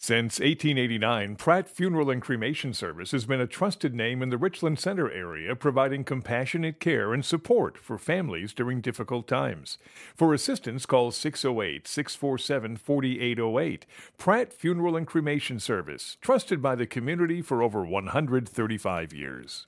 Since 1889, Pratt Funeral and Cremation Service has been a trusted name in the Richland Center area, providing compassionate care and support for families during difficult times. For assistance, call 608-647-4808. Pratt Funeral and Cremation Service, trusted by the community for over 135 years.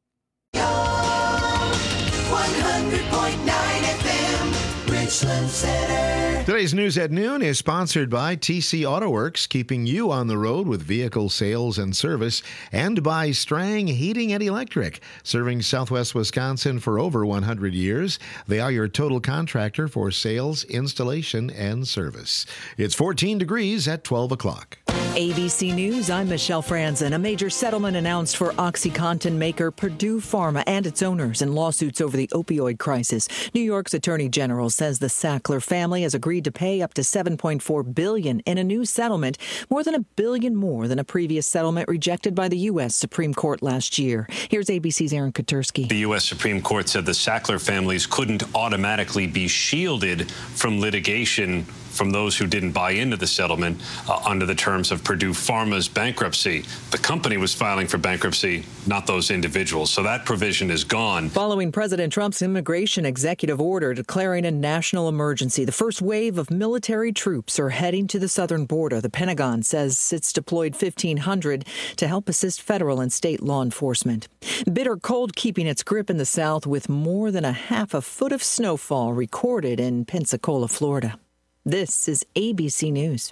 100.9 FM, Richland Center. Today's News at Noon is sponsored by TC Auto Works, keeping you on the road with vehicle sales and service, and by Strang Heating and Electric, serving Southwest Wisconsin for over 100 years. They are your total contractor for sales, installation, and service. It's 14 degrees at 12 o'clock. ABC News, I'm Michelle Franzen. A major settlement announced for OxyContin maker Purdue Pharma and its owners in lawsuits over the opioid crisis. New York's Attorney General says the Sackler family has agreed to pay up to $7.4 billion in a new settlement, more than $1 billion more than a previous settlement rejected by the U.S. Supreme Court last year. Here's ABC's Aaron Katursky. The U.S. Supreme Court said the Sackler families couldn't automatically be shielded from litigation from those who didn't buy into the settlement under the terms of Purdue Pharma's bankruptcy. The company was filing for bankruptcy, not those individuals. So that provision is gone. Following President Trump's immigration executive order declaring a national emergency, the first wave of military troops are heading to the southern border. The Pentagon says it's deployed 1,500 to help assist federal and state law enforcement. Bitter cold keeping its grip in the south with more than a half a foot of snowfall recorded in Pensacola, Florida. This is ABC News.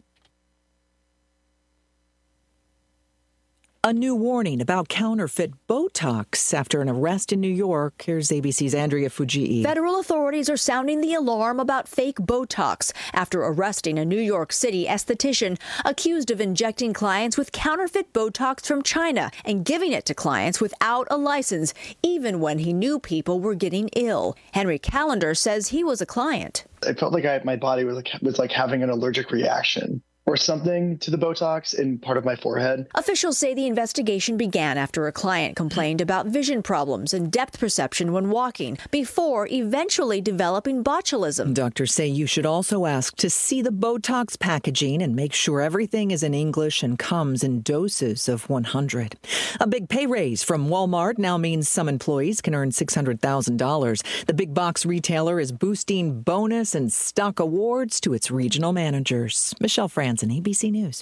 A new warning about counterfeit Botox after an arrest in New York. Here's ABC's Andrea Fujii. Federal authorities are sounding the alarm about fake Botox after arresting a New York City esthetician accused of injecting clients with counterfeit Botox from China and giving it to clients without a license, even when he knew people were getting ill. Henry Callender says he was a client. I felt like my body was like having an allergic reaction or something to the Botox in part of my forehead. Officials say the investigation began after a client complained about vision problems and depth perception when walking, before eventually developing botulism. Doctors say you should also ask to see the Botox packaging and make sure everything is in English and comes in doses of 100. A big pay raise from Walmart now means some employees can earn $600,000. The big box retailer is boosting bonus and stock awards to its regional managers. Michelle Franzen, ABC News.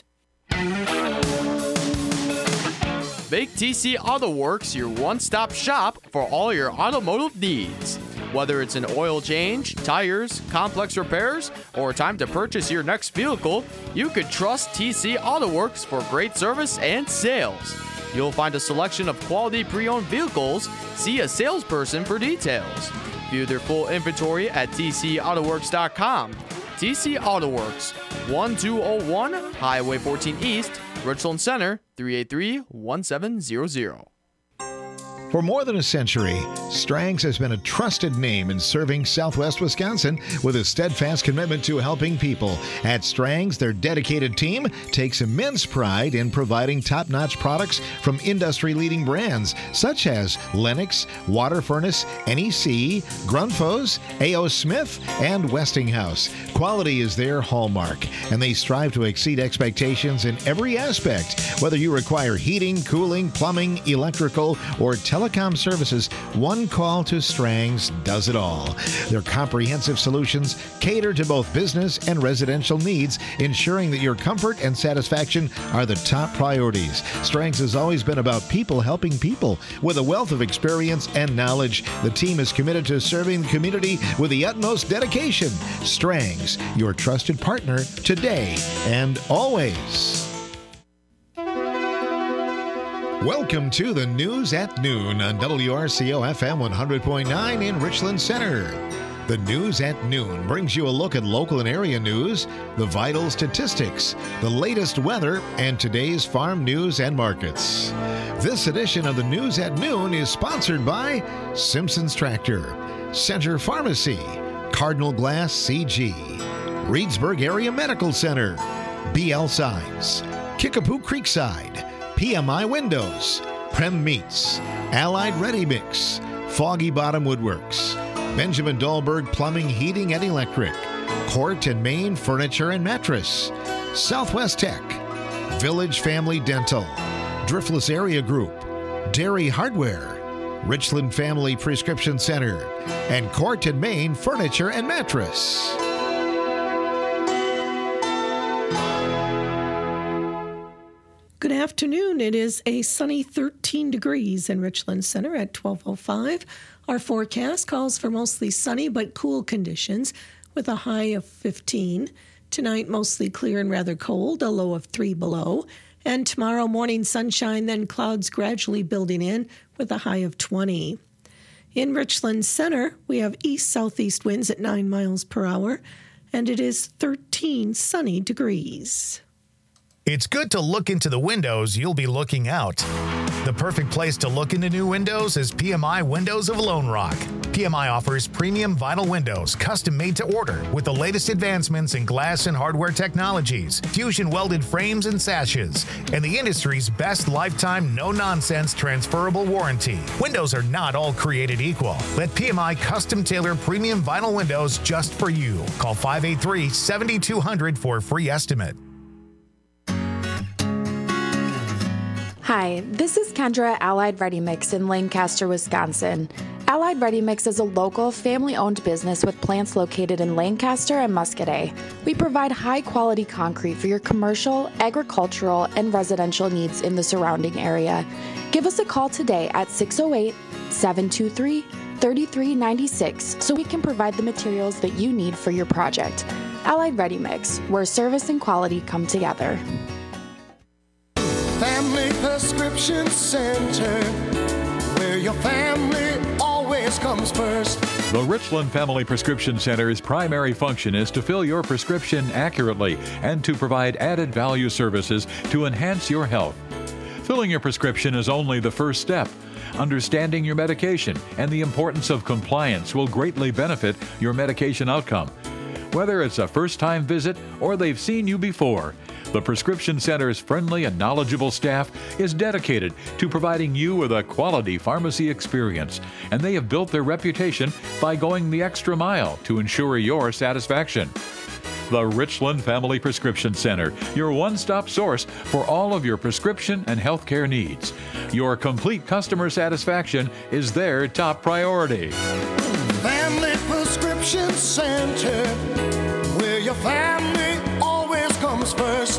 Make TC Auto Works your one-stop shop for all your automotive needs. Whether it's an oil change, tires, complex repairs, or time to purchase your next vehicle, you can trust TC Auto Works for great service and sales. You'll find a selection of quality pre-owned vehicles. See a salesperson for details. View their full inventory at tcautoworks.com. TC Auto Works, 1201 Highway 14 East, Richland Center, 383-1700. For more than a century, Strang's has been a trusted name in serving Southwest Wisconsin with a steadfast commitment to helping people. At Strang's, their dedicated team takes immense pride in providing top-notch products from industry-leading brands such as Lennox, Water Furnace, NEC, Grundfos, A.O. Smith, and Westinghouse. Quality is their hallmark, and they strive to exceed expectations in every aspect. Whether you require heating, cooling, plumbing, electrical, or telecom services, one call to Strang's does it all. Their comprehensive solutions cater to both business and residential needs, ensuring that your comfort and satisfaction are the top priorities. Strang's has always been about people helping people. With a wealth of experience and knowledge, the team is committed to serving the community with the utmost dedication. Strang's, your trusted partner today and always. Welcome to the News at Noon on WRCO FM 100.9 in Richland Center. The News at Noon brings you a look at local and area news, the vital statistics, the latest weather, and today's farm news and markets. This edition of the News at Noon is sponsored by Simpson's Tractor, Center Pharmacy, Cardinal Glass CG, Reedsburg Area Medical Center, BL Signs, Kickapoo Creekside, PMI Windows, Prem Meats, Allied Ready Mix, Foggy Bottom Woodworks, Benjamin Dahlberg Plumbing, Heating and Electric, Court and Main Furniture and Mattress, Southwest Tech, Village Family Dental, Driftless Area Group, Dairy Hardware, Richland Family Prescription Center, and Court and Main Furniture and Mattress. Good afternoon. It is a sunny 13 degrees in Richland Center at 12:05. Our forecast calls for mostly sunny but cool conditions with a high of 15. Tonight, mostly clear and rather cold, a low of 3 below. And tomorrow morning, sunshine, then clouds gradually building in with a high of 20. In Richland Center, we have east-southeast winds at 9 miles per hour, and it is 13 sunny degrees. It's good to look into the windows you'll be looking out. The perfect place to look into new windows is PMI Windows of Lone Rock. PMI offers premium vinyl windows, custom made to order, with the latest advancements in glass and hardware technologies, fusion welded frames and sashes, and the industry's best lifetime no-nonsense transferable warranty. Windows are not all created equal. Let PMI custom tailor premium vinyl windows just for you. Call 583-7200 for a free estimate. Hi, this is Kendra at Allied Ready Mix in Lancaster, Wisconsin. Allied Ready Mix is a local, family-owned business with plants located in Lancaster and Muscadet. We provide high-quality concrete for your commercial, agricultural, and residential needs in the surrounding area. Give us a call today at 608-723-3396 so we can provide the materials that you need for your project. Allied Ready Mix, where service and quality come together. Family Prescription Center, where your family always comes first. The Richland Family Prescription Center's primary function is to fill your prescription accurately and to provide added value services to enhance your health. Filling your prescription is only the first step. Understanding your medication and the importance of compliance will greatly benefit your medication outcome. Whether it's a first-time visit or they've seen you before, the Prescription Center's friendly and knowledgeable staff is dedicated to providing you with a quality pharmacy experience, and they have built their reputation by going the extra mile to ensure your satisfaction. The Richland Family Prescription Center, your one-stop source for all of your prescription and healthcare needs. Your complete customer satisfaction is their top priority. Family Prescription Center, where your family always comes first.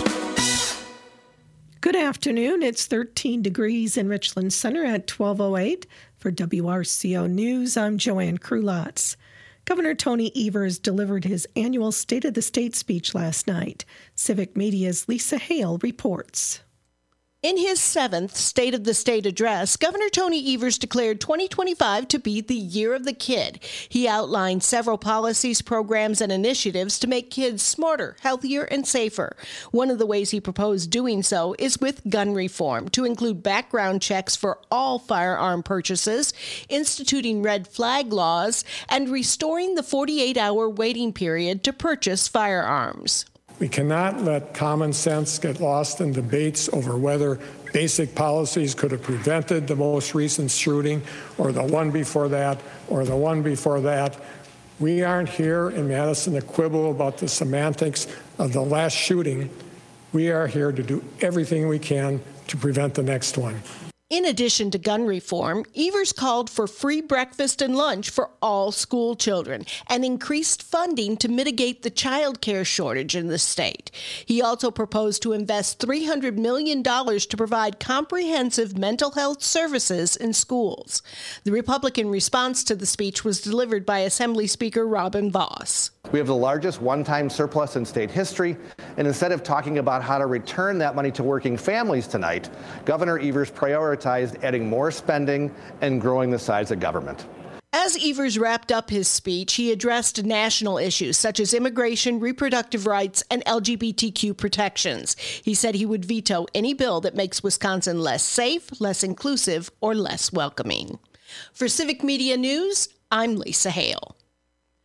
Good afternoon. It's 13 degrees in Richland Center at 12:08. For WRCO News, I'm Joanne Krulotz. Governor Tony Evers delivered his annual State of the State speech last night. Civic Media's Lisa Hale reports. In his 7th State of the State address, Governor Tony Evers declared 2025 to be the year of the kid. He outlined several policies, programs, and initiatives to make kids smarter, healthier, and safer. One of the ways he proposed doing so is with gun reform, to include background checks for all firearm purchases, instituting red flag laws, and restoring the 48-hour waiting period to purchase firearms. We cannot let common sense get lost in debates over whether basic policies could have prevented the most recent shooting or the one before that or the one before that. We aren't here in Madison to quibble about the semantics of the last shooting. We are here to do everything we can to prevent the next one. In addition to gun reform, Evers called for free breakfast and lunch for all school children and increased funding to mitigate the child care shortage in the state. He also proposed to invest $300 million to provide comprehensive mental health services in schools. The Republican response to the speech was delivered by Assembly Speaker Robin Vos. We have the largest one-time surplus in state history, and instead of talking about how to return that money to working families tonight, Governor Evers prioritized adding more spending and growing the size of government. As Evers wrapped up his speech, he addressed national issues such as immigration, reproductive rights, and LGBTQ protections. He said he would veto any bill that makes Wisconsin less safe, less inclusive, or less welcoming. For Civic Media News, I'm Lisa Hale.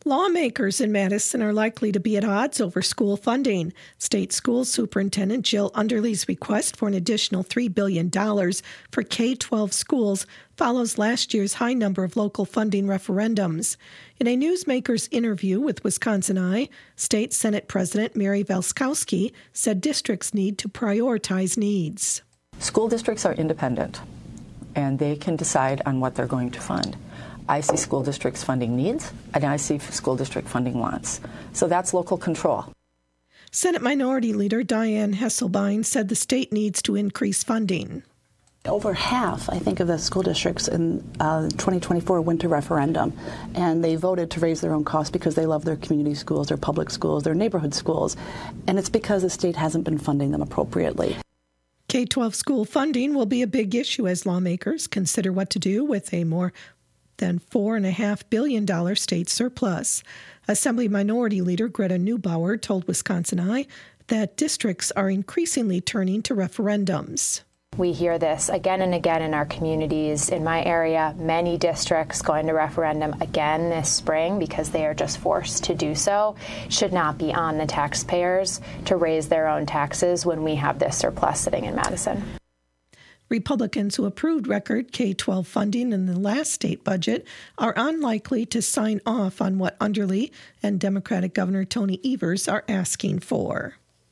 Lawmakers in Madison are likely to be at odds over school funding. State School Superintendent Jill Underly's request for an additional $3 billion for K-12 schools follows last year's high number of local funding referendums. In a Newsmakers interview with Wisconsin Eye, State Senate President Mary Velskowski said districts need to prioritize needs. School districts are independent, and they can decide on what they're going to fund. I see school districts funding needs, and I see school district funding wants. So that's local control. Senate Minority Leader Diane Hesselbein said the state needs to increase funding. Over half, I think, of the school districts in 2024 went to referendum, and they voted to raise their own costs because they love their community schools, their public schools, their neighborhood schools, and it's because the state hasn't been funding them appropriately. K-12 school funding will be a big issue as lawmakers consider what to do with a more than $4.5 billion state surplus. Assembly Minority Leader Greta Neubauer told Wisconsin Eye that districts are increasingly turning to referendums. We hear this again and again in our communities. In my area, many districts going to referendum again this spring because they are just forced to do so. It should not be on the taxpayers to raise their own taxes when we have this surplus sitting in Madison. Republicans who approved record K-12 funding in the last state budget are unlikely to sign off on what Underly and Democratic Governor Tony Evers are asking for.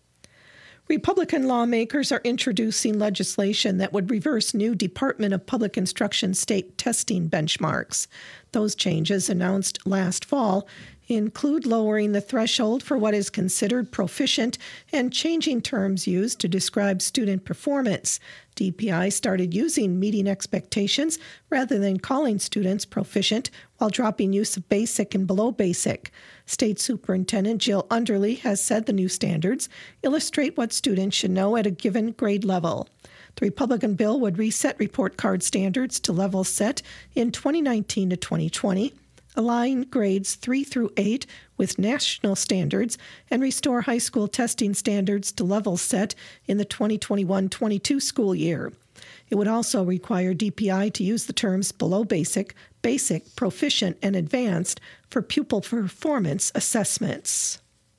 Republican lawmakers are introducing legislation that would reverse new Department of Public Instruction state testing benchmarks. Those changes, announced last fall, include lowering the threshold for what is considered proficient and changing terms used to describe student performance. DPI started using meeting expectations rather than calling students proficient while dropping use of basic and below basic. State Superintendent Jill Underly has said the new standards illustrate what students should know at a given grade level. The Republican bill would reset report card standards to levels set in 2019 to 2020, align grades 3 through 8 with national standards, and restore high school testing standards to levels set in the 2021-22 school year. It would also require DPI to use the terms below basic, basic, proficient, and advanced for pupil performance assessments.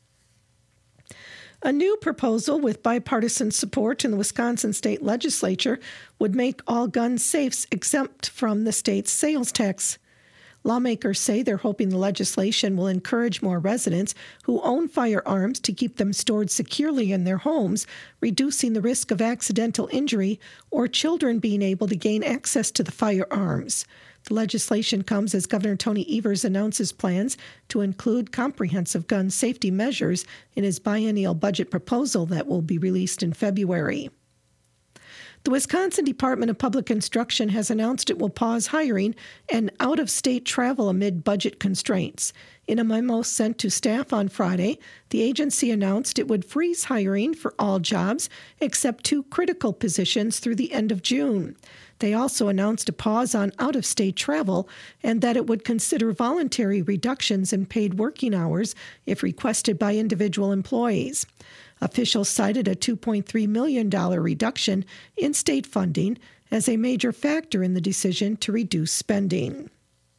A new proposal with bipartisan support in the Wisconsin state legislature would make all gun safes exempt from the state's sales tax. Lawmakers say they're hoping the legislation will encourage more residents who own firearms to keep them stored securely in their homes, reducing the risk of accidental injury or children being able to gain access to the firearms. The legislation comes as Governor Tony Evers announces plans to include comprehensive gun safety measures in his biennial budget proposal that will be released in February. The Wisconsin Department of Public Instruction has announced it will pause hiring and out-of-state travel amid budget constraints. In a memo sent to staff on Friday, the agency announced it would freeze hiring for all jobs except 2 critical positions through the end of June. They also announced a pause on out-of-state travel and that it would consider voluntary reductions in paid working hours if requested by individual employees. Officials cited a $2.3 million reduction in state funding as a major factor in the decision to reduce spending.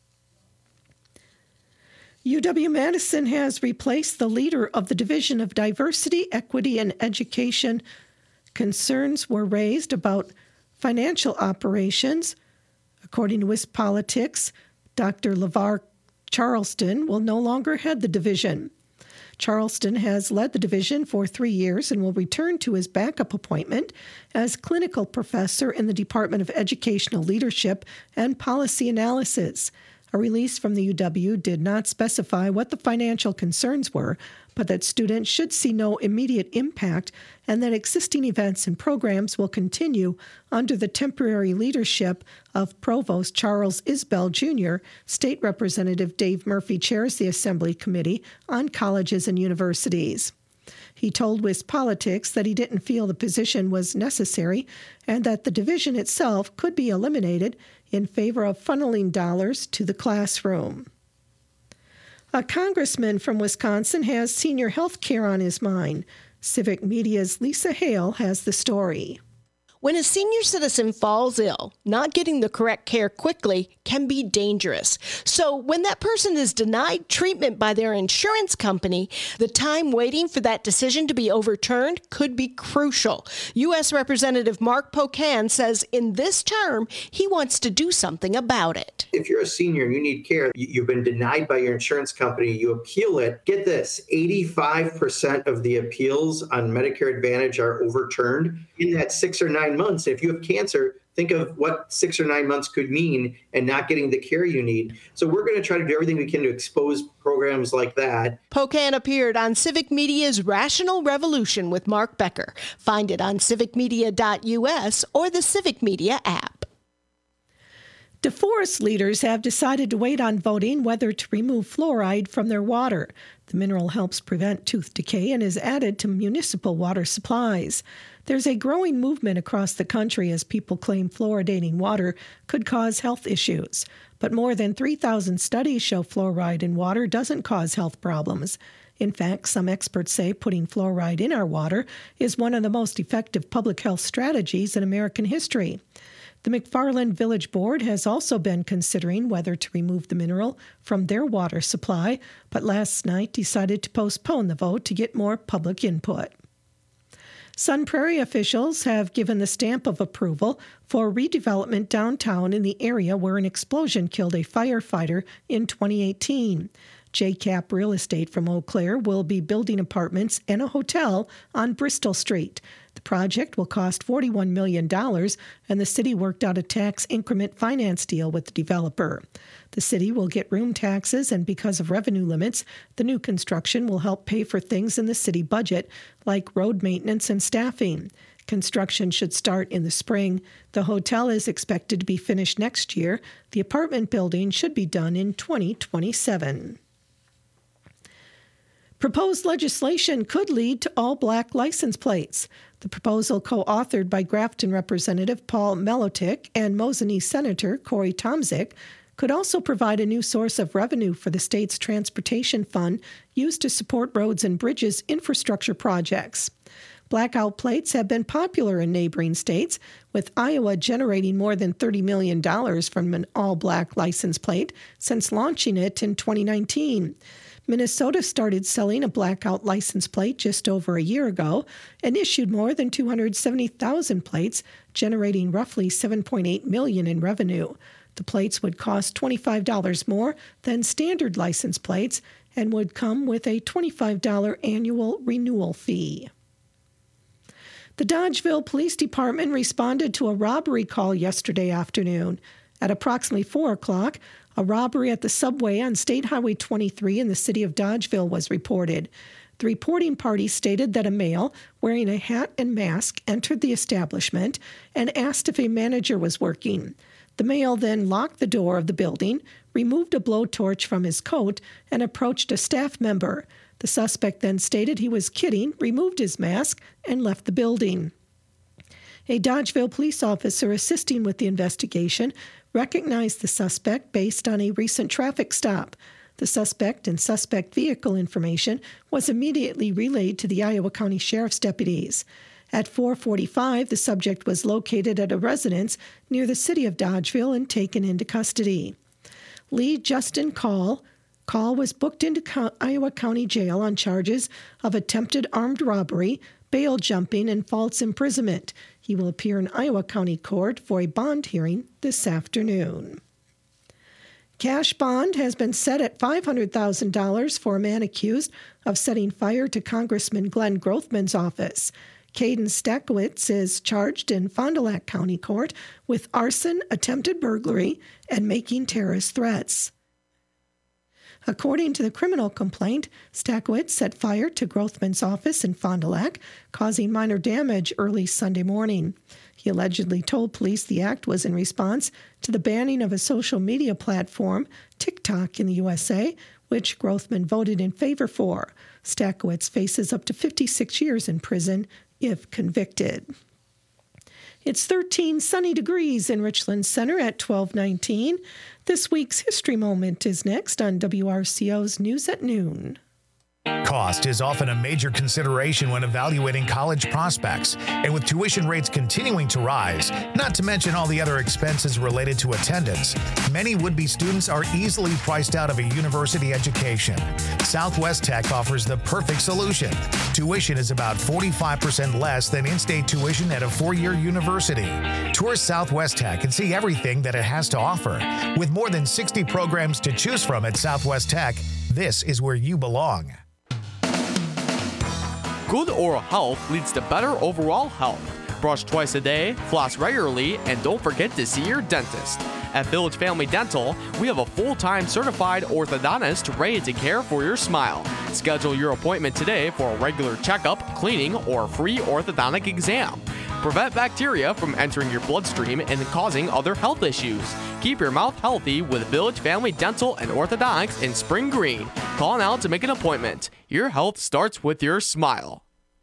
UW-Madison has replaced the leader of the Division of Diversity, Equity, and Education. Concerns were raised about financial operations. According to WisPolitics, Dr. LeVar Charleston will no longer head the division. Charleston has led the division for 3 years and will return to his backup appointment as clinical professor in the Department of Educational Leadership and Policy Analysis. A release from the UW did not specify what the financial concerns were, but that students should see no immediate impact and that existing events and programs will continue under the temporary leadership of Provost Charles Isbell Jr. State Representative Dave Murphy chairs the Assembly Committee on Colleges and Universities. He told WisPolitics that he didn't feel the position was necessary and that the division itself could be eliminated in favor of funneling dollars to the classroom. A congressman from Wisconsin has senior health care on his mind. Civic Media's Lisa Hale has the story. When a senior citizen falls ill, not getting the correct care quickly can be dangerous. So when that person is denied treatment by their insurance company, the time waiting for that decision to be overturned could be crucial. U.S. Representative Mark Pocan says in this term, he wants to do something about it. If you're a senior and you need care, you've been denied by your insurance company, you appeal it. Get this, 85% of the appeals on Medicare Advantage are overturned in that 6 or 9 months. If you have cancer, think of what 6 or 9 months could mean and not getting the care you need. So we're going to try to do everything we can to expose programs like that. Pocan appeared on Civic Media's Rational Revolution with Mark Becker. Find it on civicmedia.us or the Civic Media app. DeForest leaders have decided to wait on voting whether to remove fluoride from their water. The mineral helps prevent tooth decay and is added to municipal water supplies. There's a growing movement across the country as people claim fluoridating water could cause health issues. But more than 3,000 studies show fluoride in water doesn't cause health problems. In fact, some experts say putting fluoride in our water is one of the most effective public health strategies in American history. The McFarland Village Board has also been considering whether to remove the mineral from their water supply, but last night decided to postpone the vote to get more public input. Sun Prairie officials have given the stamp of approval for redevelopment downtown in the area where an explosion killed a firefighter in 2018. JCAP Real Estate from Eau Claire will be building apartments and a hotel on Bristol Street. The project will cost $41 million, and the city worked out a tax increment finance deal with the developer. The city will get room taxes, and because of revenue limits, the new construction will help pay for things in the city budget, like road maintenance and staffing. Construction should start in the spring. The hotel is expected to be finished next year. The apartment building should be done in 2027. Proposed legislation could lead to all-black license plates. The proposal, co-authored by Grafton Representative Paul Melotic and Mosinee Senator Corey Tomzik, could also provide a new source of revenue for the state's transportation fund used to support roads and bridges infrastructure projects. Blackout plates have been popular in neighboring states, with Iowa generating more than $30 million from an all-black license plate since launching it in 2019. Minnesota started selling a blackout license plate just over a year ago and issued more than 270,000 plates, generating roughly $7.8 million in revenue. The plates would cost $25 more than standard license plates and would come with a $25 annual renewal fee. The Dodgeville Police Department responded to a robbery call yesterday afternoon. At approximately 4 o'clock, a robbery at the subway on State Highway 23 in the city of Dodgeville was reported. The reporting party stated that a male wearing a hat and mask entered the establishment and asked if a manager was working. The male then locked the door of the building, removed a blowtorch from his coat, and approached a staff member. The suspect then stated he was kidding, removed his mask, and left the building. A Dodgeville police officer assisting with the investigation recognized the suspect based on a recent traffic stop. The suspect and suspect vehicle information was immediately relayed to the Iowa County Sheriff's deputies. At 4:45, the subject was located at a residence near the city of Dodgeville and taken into custody. Lee Justin Call was booked into Iowa County Jail on charges of attempted armed robbery, bail jumping, and false imprisonment. He will appear in Iowa County Court for a bond hearing this afternoon. Cash bond has been set at $500,000 for a man accused of setting fire to Congressman Glenn Grothman's office. Caden Stakowitz is charged in Fond du Lac County Court with arson, attempted burglary, and making terrorist threats. According to the criminal complaint, Stakowitz set fire to Grothman's office in Fond du Lac, causing minor damage early Sunday morning. He allegedly told police the act was in response to the banning of a social media platform, TikTok, in the USA, which Grothman voted in favor for. Stakowitz faces up to 56 years in prison if convicted. It's 13 sunny degrees in Richland Center at 12:19. This week's History Moment is next on WRCO's News at Noon. Cost is often a major consideration when evaluating college prospects, and with tuition rates continuing to rise, not to mention all the other expenses related to attendance, many would-be students are easily priced out of a university education. Southwest Tech offers the perfect solution. Tuition is about 45% less than in-state tuition at a four-year university. Tour Southwest Tech and see everything that it has to offer. With more than 60 programs to choose from at Southwest Tech, this is where you belong. Good oral health leads to better overall health. Brush twice a day, floss regularly, and don't forget to see your dentist. At Village Family Dental, we have a full-time certified orthodontist ready to care for your smile. Schedule your appointment today for a regular checkup, cleaning, or free orthodontic exam. Prevent bacteria from entering your bloodstream and causing other health issues. Keep your mouth healthy with Village Family Dental and Orthodontics in Spring Green. Call now to make an appointment. Your health starts with your smile.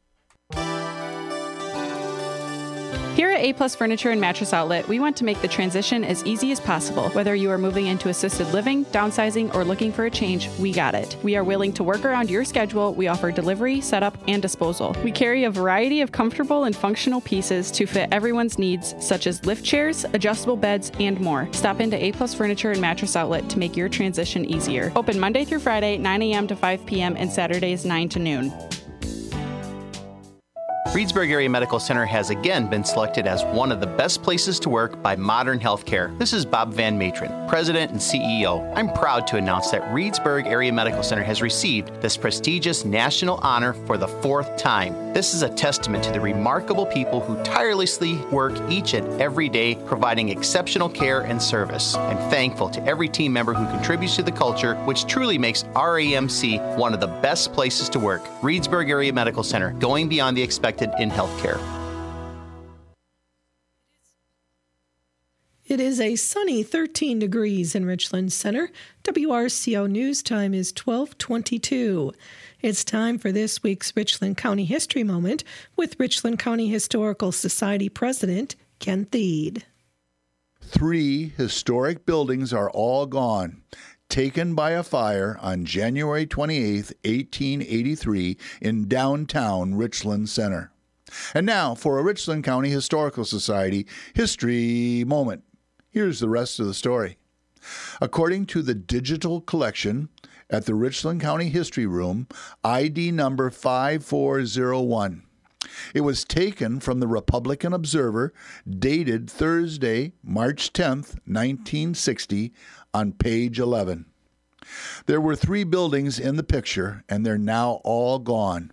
Here at A-Plus Furniture and Mattress Outlet, we want to make the transition as easy as possible. Whether you are moving into assisted living, downsizing, or looking for a change, we got it. We are willing to work around your schedule. We offer delivery, setup, and disposal. We carry a variety of comfortable and functional pieces to fit everyone's needs, such as lift chairs, adjustable beds, and more. Stop into A-Plus Furniture and Mattress Outlet to make your transition easier. Open Monday through Friday, 9 a.m. to 5 p.m. and Saturdays, 9 to noon. Reedsburg Area Medical Center has again been selected as one of the best places to work by Modern Healthcare. This is Bob Van Matron, President and CEO. I'm proud to announce that Reedsburg Area Medical Center has received this prestigious national honor for the 4th time. This is a testament to the remarkable people who tirelessly work each and every day providing exceptional care and service. I'm thankful to every team member who contributes to the culture, which truly makes RAMC one of the best places to work. Reedsburg Area Medical Center, going beyond the expected in healthcare. It is a sunny 13 degrees in Richland Center. WRCO News Time is 12:22. It's time for this week's Richland County History Moment with Richland County Historical Society President Ken Thiede. 3 historic buildings are all gone, taken by a fire on January 28, 1883 in downtown Richland Center. And now for a Richland County Historical Society History Moment. Here's the rest of the story. According to the digital collection at the Richland County History Room, ID number 5401. It was taken from the Republican Observer, dated Thursday, March 10th, 1960, on page 11. There were 3 buildings in the picture, and they're now all gone.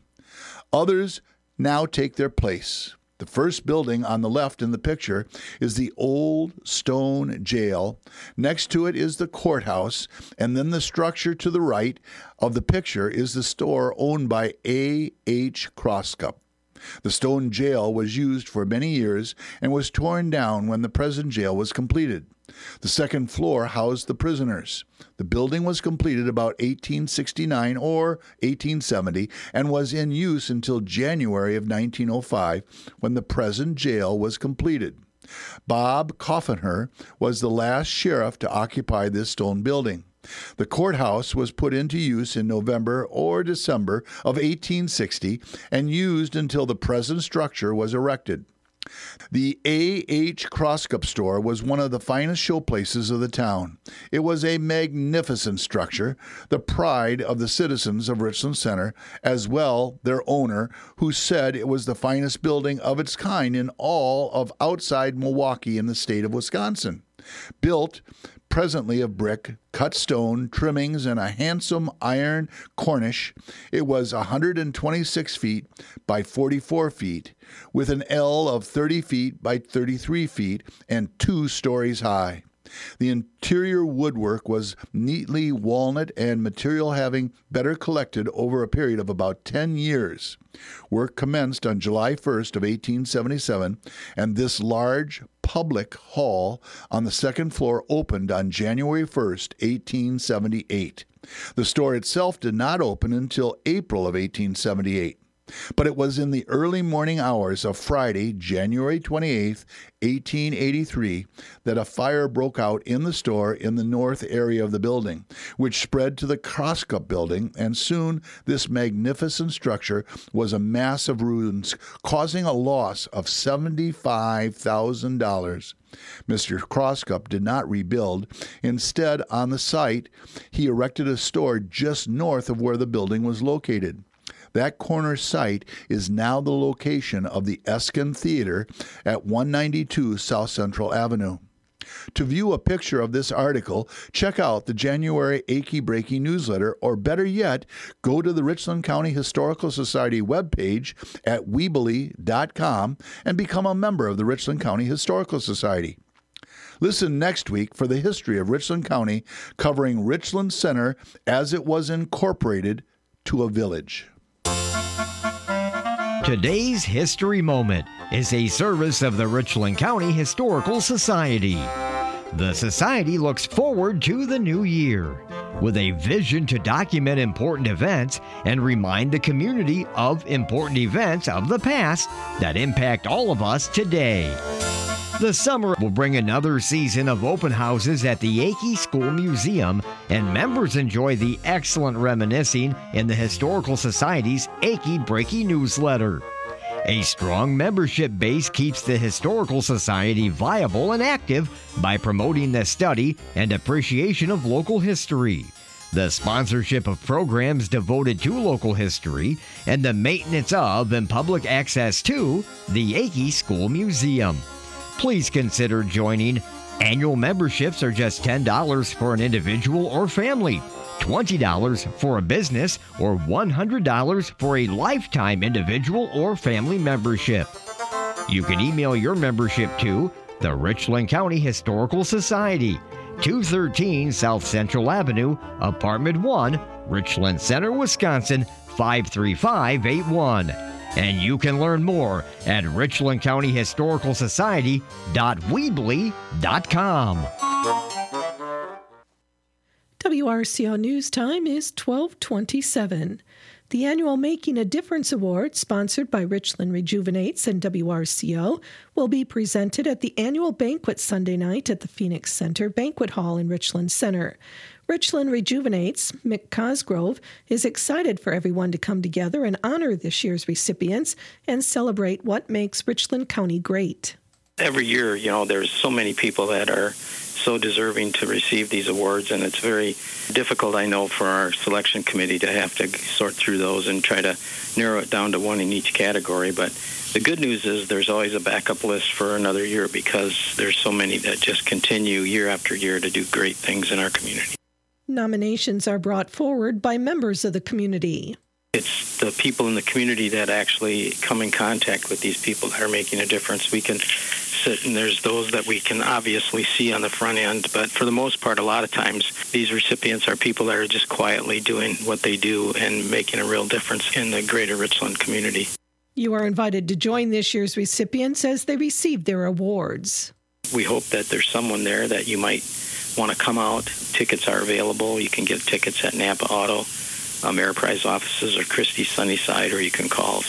Others now take their place. The first building on the left in the picture is the old stone jail. Next to it is the courthouse, and then the structure to the right of the picture is the store owned by A.H. Crosscup. The stone jail was used for many years and was torn down when the present jail was completed. The second floor housed the prisoners. The building was completed about 1869 or 1870 and was in use until January of 1905 when the present jail was completed. Bob Coffenher was the last sheriff to occupy this stone building. The courthouse was put into use in November or December of 1860 and used until the present structure was erected. The A.H. Crosscup store was one of the finest showplaces of the town. It was a magnificent structure, the pride of the citizens of Richland Center, as well their owner, who said it was the finest building of its kind in all of outside Milwaukee in the state of Wisconsin. Built presently of brick, cut stone, trimmings, and a handsome iron cornice, it was 126 feet by 44 feet, with an L of 30 feet by 33 feet and 2 stories high. The interior woodwork was neatly walnut and material having better collected over a period of about 10 years. Work commenced on July 1st of 1877, and this large public hall on the second floor opened on January 1st, 1878. The store itself did not open until April of 1878. But it was in the early morning hours of Friday, January 28, 1883, that a fire broke out in the store in the north area of the building, which spread to the Crosscup building, and soon this magnificent structure was a mass of ruins, causing a loss of $75,000. Mr. Crosscup did not rebuild. Instead, on the site, he erected a store just north of where the building was located. That corner site is now the location of the Eskin Theater at 192 South Central Avenue. To view a picture of this article, check out the January Achy Breaky newsletter, or better yet, go to the Richland County Historical Society webpage at weebly.com and become a member of the Richland County Historical Society. Listen next week for the history of Richland County, covering Richland Center as it was incorporated to a village. Today's History Moment is a service of the Richland County Historical Society. The Society looks forward to the new year with a vision to document important events and remind the community of important events of the past that impact all of us today. The summer will bring another season of open houses at the Akey School Museum, and members enjoy the excellent reminiscing in the Historical Society's Achy Breaky newsletter. A strong membership base keeps the Historical Society viable and active by promoting the study and appreciation of local history, the sponsorship of programs devoted to local history, and the maintenance of and public access to the Akey School Museum. Please consider joining. Annual memberships are just $10 for an individual or family, $20 for a business, or $100 for a lifetime individual or family membership. You can email your membership to the Richland County Historical Society, 213 South Central Avenue, Apartment 1, Richland Center, Wisconsin, 53581. And you can learn more at richlandcountyhistoricalsociety.weebly.com. WRCO News Time is 12:27. The annual Making a Difference Award, sponsored by Richland Rejuvenates and WRCO, will be presented at the annual banquet Sunday night at the Phoenix Center Banquet Hall in Richland Center. Richland Rejuvenates, Mick Cosgrove, is excited for everyone to come together and honor this year's recipients and celebrate what makes Richland County great. Every year, there's so many people that are so deserving to receive these awards, and it's very difficult, I know, for our selection committee to have to sort through those and try to narrow it down to one in each category. But the good news is there's always a backup list for another year, because there's so many that just continue year after year to do great things in our community. Nominations are brought forward by members of the community. It's the people in the community that actually come in contact with these people that are making a difference. We can sit, and there's those that we can obviously see on the front end, but for the most part, a lot of times, these recipients are people that are just quietly doing what they do and making a real difference in the greater Richland community. You are invited to join this year's recipients as they receive their awards. We hope that there's someone there that you might want to come out. Tickets are available. You can get tickets at Napa Auto, Ameriprise offices, or Christie Sunnyside, or you can call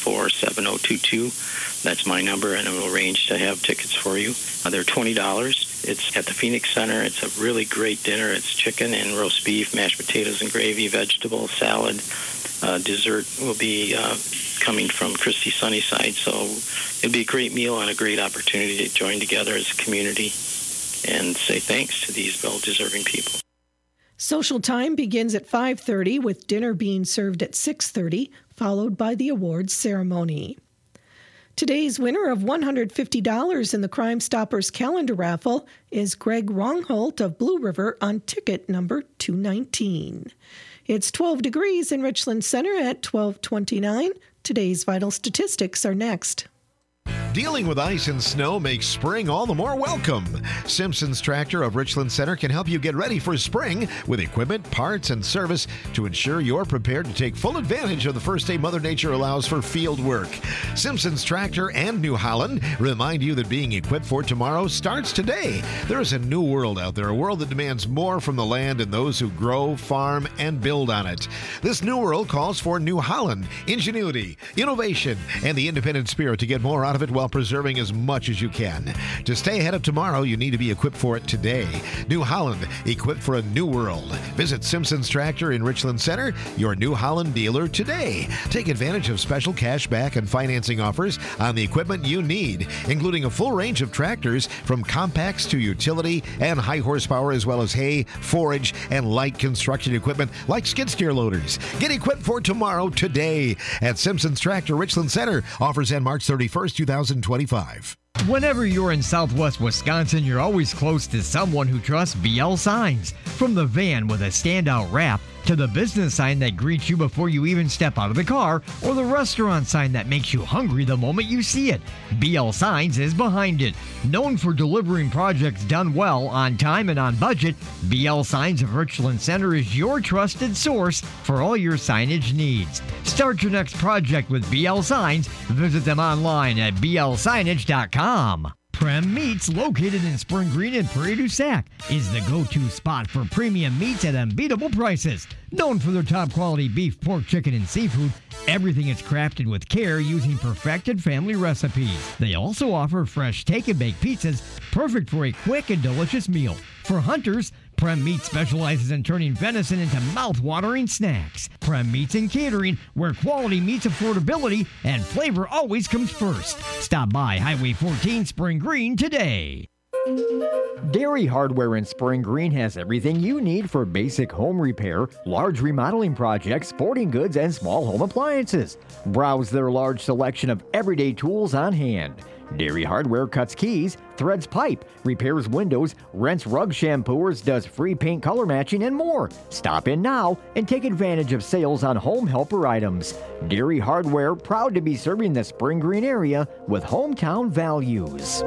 604-7022. That's my number, and we'll arrange to have tickets for you. They're $20. It's at the Phoenix Center. It's a really great dinner. It's chicken and roast beef, mashed potatoes and gravy, vegetable, salad. Dessert will be coming from Christie Sunnyside, so it'll be a great meal and a great opportunity to join together as a community and say thanks to these well-deserving people. Social time begins at 5:30, with dinner being served at 6:30, followed by the awards ceremony. Today's winner of $150 in the Crime Stoppers calendar raffle is Greg Rongholt of Blue River on ticket number 219. It's 12 degrees in Richland Center at 12:29. Today's vital statistics are next. Dealing with ice and snow makes spring all the more welcome. Simpson's Tractor of Richland Center can help you get ready for spring with equipment, parts, and service to ensure you're prepared to take full advantage of the first day Mother Nature allows for field work. Simpson's Tractor and New Holland remind you that being equipped for tomorrow starts today. There is a new world out there, a world that demands more from the land and those who grow, farm, and build on it. This new world calls for New Holland, ingenuity, innovation, and the independent spirit to get more out of it while preserving as much as you can. To stay ahead of tomorrow, you need to be equipped for it today. New Holland, equipped for a new world. Visit Simpson's Tractor in Richland Center, your New Holland dealer today. Take advantage of special cash back and financing offers on the equipment you need, including a full range of tractors from compacts to utility and high horsepower, as well as hay, forage, and light construction equipment like skid steer loaders. Get equipped for tomorrow today at Simpson's Tractor Richland Center. Offers end March 31st, 2025. Whenever you're in Southwest Wisconsin, you're always close to someone who trusts BL Signs. From the van with a standout wrap to the business sign that greets you before you even step out of the car, or the restaurant sign that makes you hungry the moment you see it, BL Signs is behind it. Known for delivering projects done well, on time, and on budget, BL Signs of Richland Center is your trusted source for all your signage needs. Start your next project with BL Signs. Visit them online at blsignage.com. Prem Meats, located in Spring Green and Prairie du Sac, is the go-to spot for premium meats at unbeatable prices. Known for their top-quality beef, pork, chicken, and seafood, everything is crafted with care using perfected family recipes. They also offer fresh take-and-bake pizzas, perfect for a quick and delicious meal. For hunters, Prem Meats specializes in turning venison into mouth-watering snacks. Prem Meats and Catering, where quality meets affordability and flavor always comes first. Stop by Highway 14 Spring Green today. Dairy Hardware in Spring Green has everything you need for basic home repair, large remodeling projects, sporting goods, and small home appliances. Browse their large selection of everyday tools on hand. Dairy Hardware cuts keys, threads pipe, repairs windows, rents rug shampooers, does free paint color matching, and more. Stop in now and take advantage of sales on home helper items. Dairy Hardware, proud to be serving the Spring Green area with hometown values.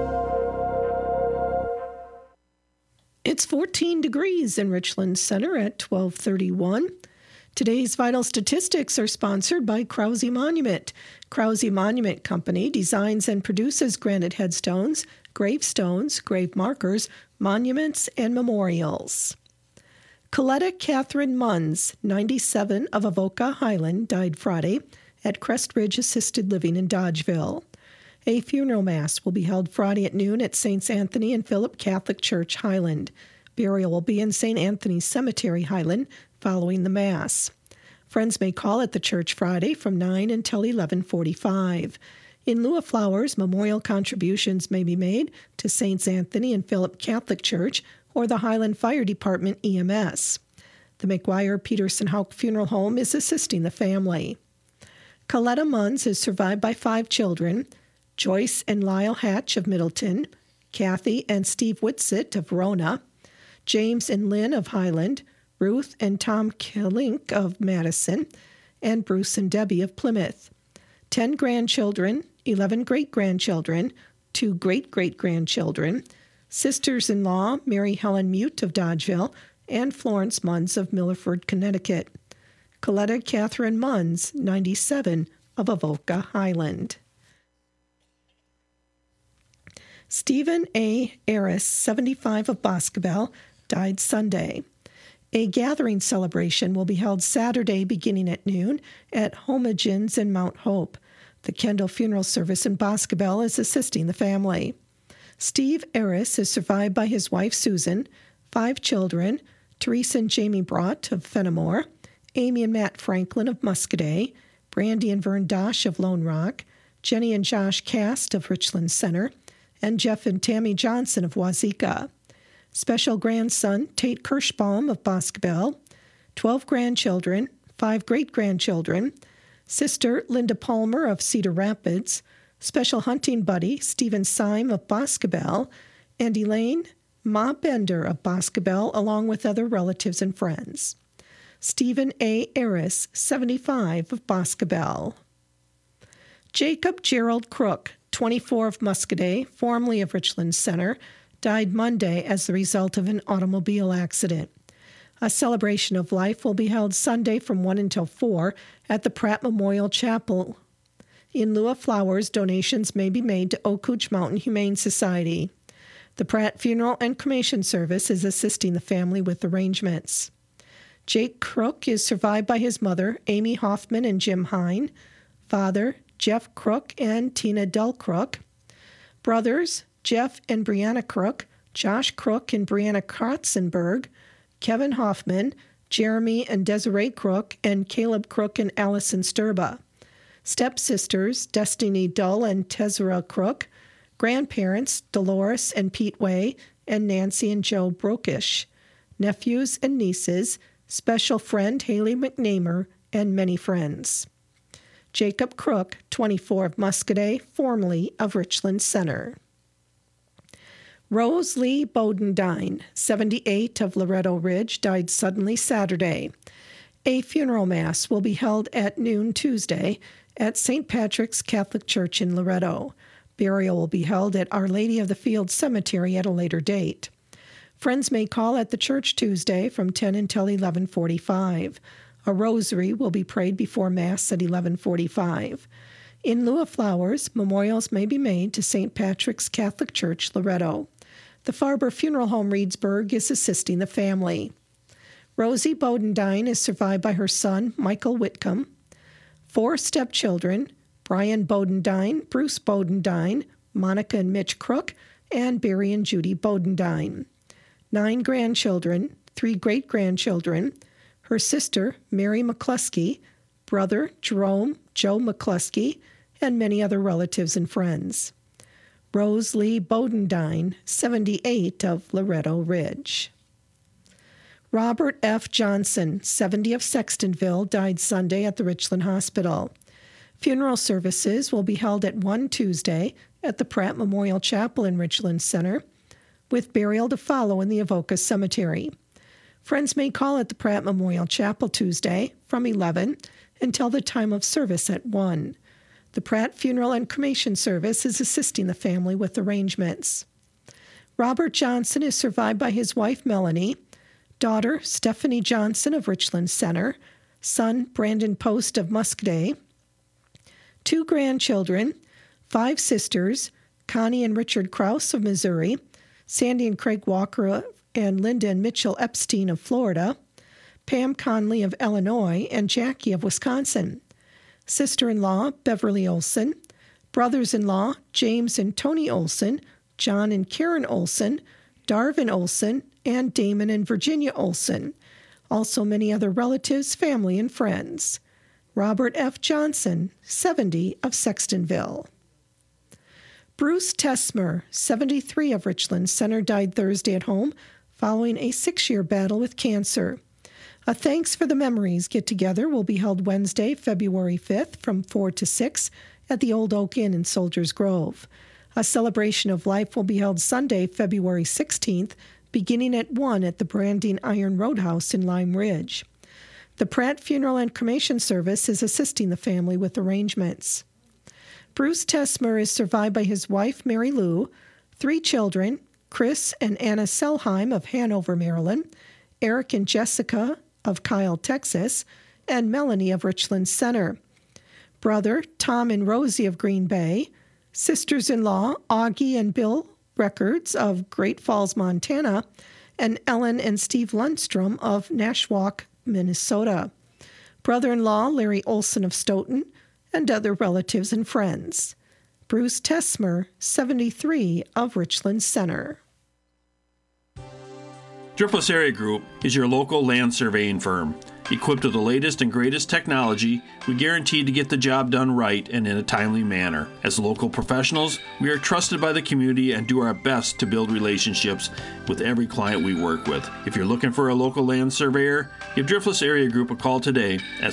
It's 14 degrees in Richland Center at 12:31. Today's vital statistics are sponsored by Krause Monument. Krause Monument Company designs and produces granite headstones, gravestones, grave markers, monuments, and memorials. Coletta Catherine Munns, 97, of Avoca Highland, died Friday at Crest Ridge Assisted Living in Dodgeville. A funeral mass will be held Friday at noon at St. Anthony and Philip Catholic Church, Highland. Burial will be in St. Anthony's Cemetery, Highland, following the Mass. Friends may call at the church Friday from 9 until 11:45. In lieu of flowers, memorial contributions may be made to St. Anthony and Philip Catholic Church or the Highland Fire Department EMS. The McGuire Peterson Houck Funeral Home is assisting the family. Coletta Munns is survived by 5 children: Joyce and Lyle Hatch of Middleton, Kathy and Steve Whitsitt of Verona, James and Lynn of Highland, Ruth and Tom Killink of Madison, and Bruce and Debbie of Plymouth. 10 grandchildren, 11 great-grandchildren, 2 great-great-grandchildren, sisters-in-law Mary Helen Mute of Dodgeville, and Florence Munns of Milford, Connecticut. Coletta Catherine Munns, 97, of Avoca Highland. Stephen A. Aris, 75, of Boscobel, died Sunday. A gathering celebration will be held Saturday beginning at noon at Homogens in Mount Hope. The Kendall Funeral Service in Boscobel is assisting the family. Steve Aris is survived by his wife Susan, 5 children: Teresa and Jamie Brott of Fenimore, Amy and Matt Franklin of Muscadet, Brandy and Vern Dosh of Lone Rock, Jenny and Josh Cast of Richland Center, and Jeff and Tammy Johnson of Wazeeka. Special grandson Tate Kirschbaum of Boscobel, 12 grandchildren, 5 great-grandchildren, sister Linda Palmer of Cedar Rapids, special hunting buddy Stephen Syme of Boscobel, and Elaine Ma Bender of Boscobel, along with other relatives and friends. Stephen A. Aris, 75, of Boscobel. Jacob Gerald Crook, 24 of Muscadet, formerly of Richland Center, died Monday as the result of an automobile accident. A celebration of life will be held Sunday from 1 until 4 at the Pratt Memorial Chapel. In lieu of flowers, donations may be made to Oak Couch Mountain Humane Society. The Pratt Funeral and Cremation Service is assisting the family with arrangements. Jake Crook is survived by his mother, Amy Hoffman and Jim Hine, father, Jeff Crook and Tina Dull Crook, brothers, Jeff and Brianna Crook, Josh Crook and Brianna Kratzenberg, Kevin Hoffman, Jeremy and Desiree Crook, and Caleb Crook and Allison Sturba. Stepsisters, Destiny Dull and Tezra Crook. Grandparents, Dolores and Pete Way, and Nancy and Joe Brokish. Nephews and nieces, special friend Haley McNamer, and many friends. Jacob Crook, 24 of Muscadet, formerly of Richland Center. Rose Lee Bodendine, 78 of Loretto Ridge, died suddenly Saturday. A funeral mass will be held at noon Tuesday at St. Patrick's Catholic Church in Loretto. Burial will be held at Our Lady of the Fields Cemetery at a later date. Friends may call at the church Tuesday from 10 until 11:45. A rosary will be prayed before Mass at 11:45. In lieu of flowers, memorials may be made to St. Patrick's Catholic Church, Loretto. The Farber Funeral Home Reedsburg is assisting the family. Rosie Bodendine is survived by her son, Michael Whitcomb, 4 stepchildren, Brian Bodendine, Bruce Bodendine, Monica and Mitch Crook, and Barry and Judy Bodendine. 9 grandchildren, 3 great-grandchildren, her sister, Mary McCluskey, brother, Jerome, Joe McCluskey, and many other relatives and friends. Rose Lee Bodendine, 78 of Loretto Ridge. Robert F. Johnson, 70 of Sextonville, died Sunday at the Richland Hospital. Funeral services will be held at 1 Tuesday at the Pratt Memorial Chapel in Richland Center, with burial to follow in the Avoca Cemetery. Friends may call at the Pratt Memorial Chapel Tuesday from 11 until the time of service at 1. The Pratt Funeral and Cremation Service is assisting the family with arrangements. Robert Johnson is survived by his wife, Melanie, daughter, Stephanie Johnson of Richland Center, son, Brandon Post of Muscadet, 2 grandchildren, 5 sisters, Connie and Richard Krause of Missouri, Sandy and Craig Walker and Linda and Mitchell Epstein of Florida, Pam Conley of Illinois, and Jackie of Wisconsin, sister-in-law Beverly Olson, brothers-in-law James and Tony Olson, John and Karen Olson, Darvin Olson, and Damon and Virginia Olson. Also many other relatives, family, and friends. Robert F. Johnson, 70 of Sextonville. Bruce Tesmer, 73 of Richland Center, died Thursday at home following a 6-year battle with cancer. A Thanks for the Memories get-together will be held Wednesday, February 5th from 4 to 6 at the Old Oak Inn in Soldiers Grove. A celebration of life will be held Sunday, February 16th, beginning at 1 at the Branding Iron Roadhouse in Lime Ridge. The Pratt Funeral and Cremation Service is assisting the family with arrangements. Bruce Tesmer is survived by his wife, Mary Lou, 3 children, Chris and Anna Selheim of Hanover, Maryland, Eric and Jessica of Kyle, Texas, and Melanie of Richland Center. Brother, Tom and Rosie of Green Bay, sisters-in-law, Augie and Bill Records of Great Falls, Montana, and Ellen and Steve Lundstrom of Nashwauk, Minnesota. Brother-in-law, Larry Olson of Stoughton, and other relatives and friends. Bruce Tesmer, 73 of Richland Center. Driftless Area Group is your local land surveying firm. Equipped with the latest and greatest technology, we guarantee to get the job done right and in a timely manner. As local professionals, we are trusted by the community and do our best to build relationships with every client we work with. If you're looking for a local land surveyor, give Driftless Area Group a call today at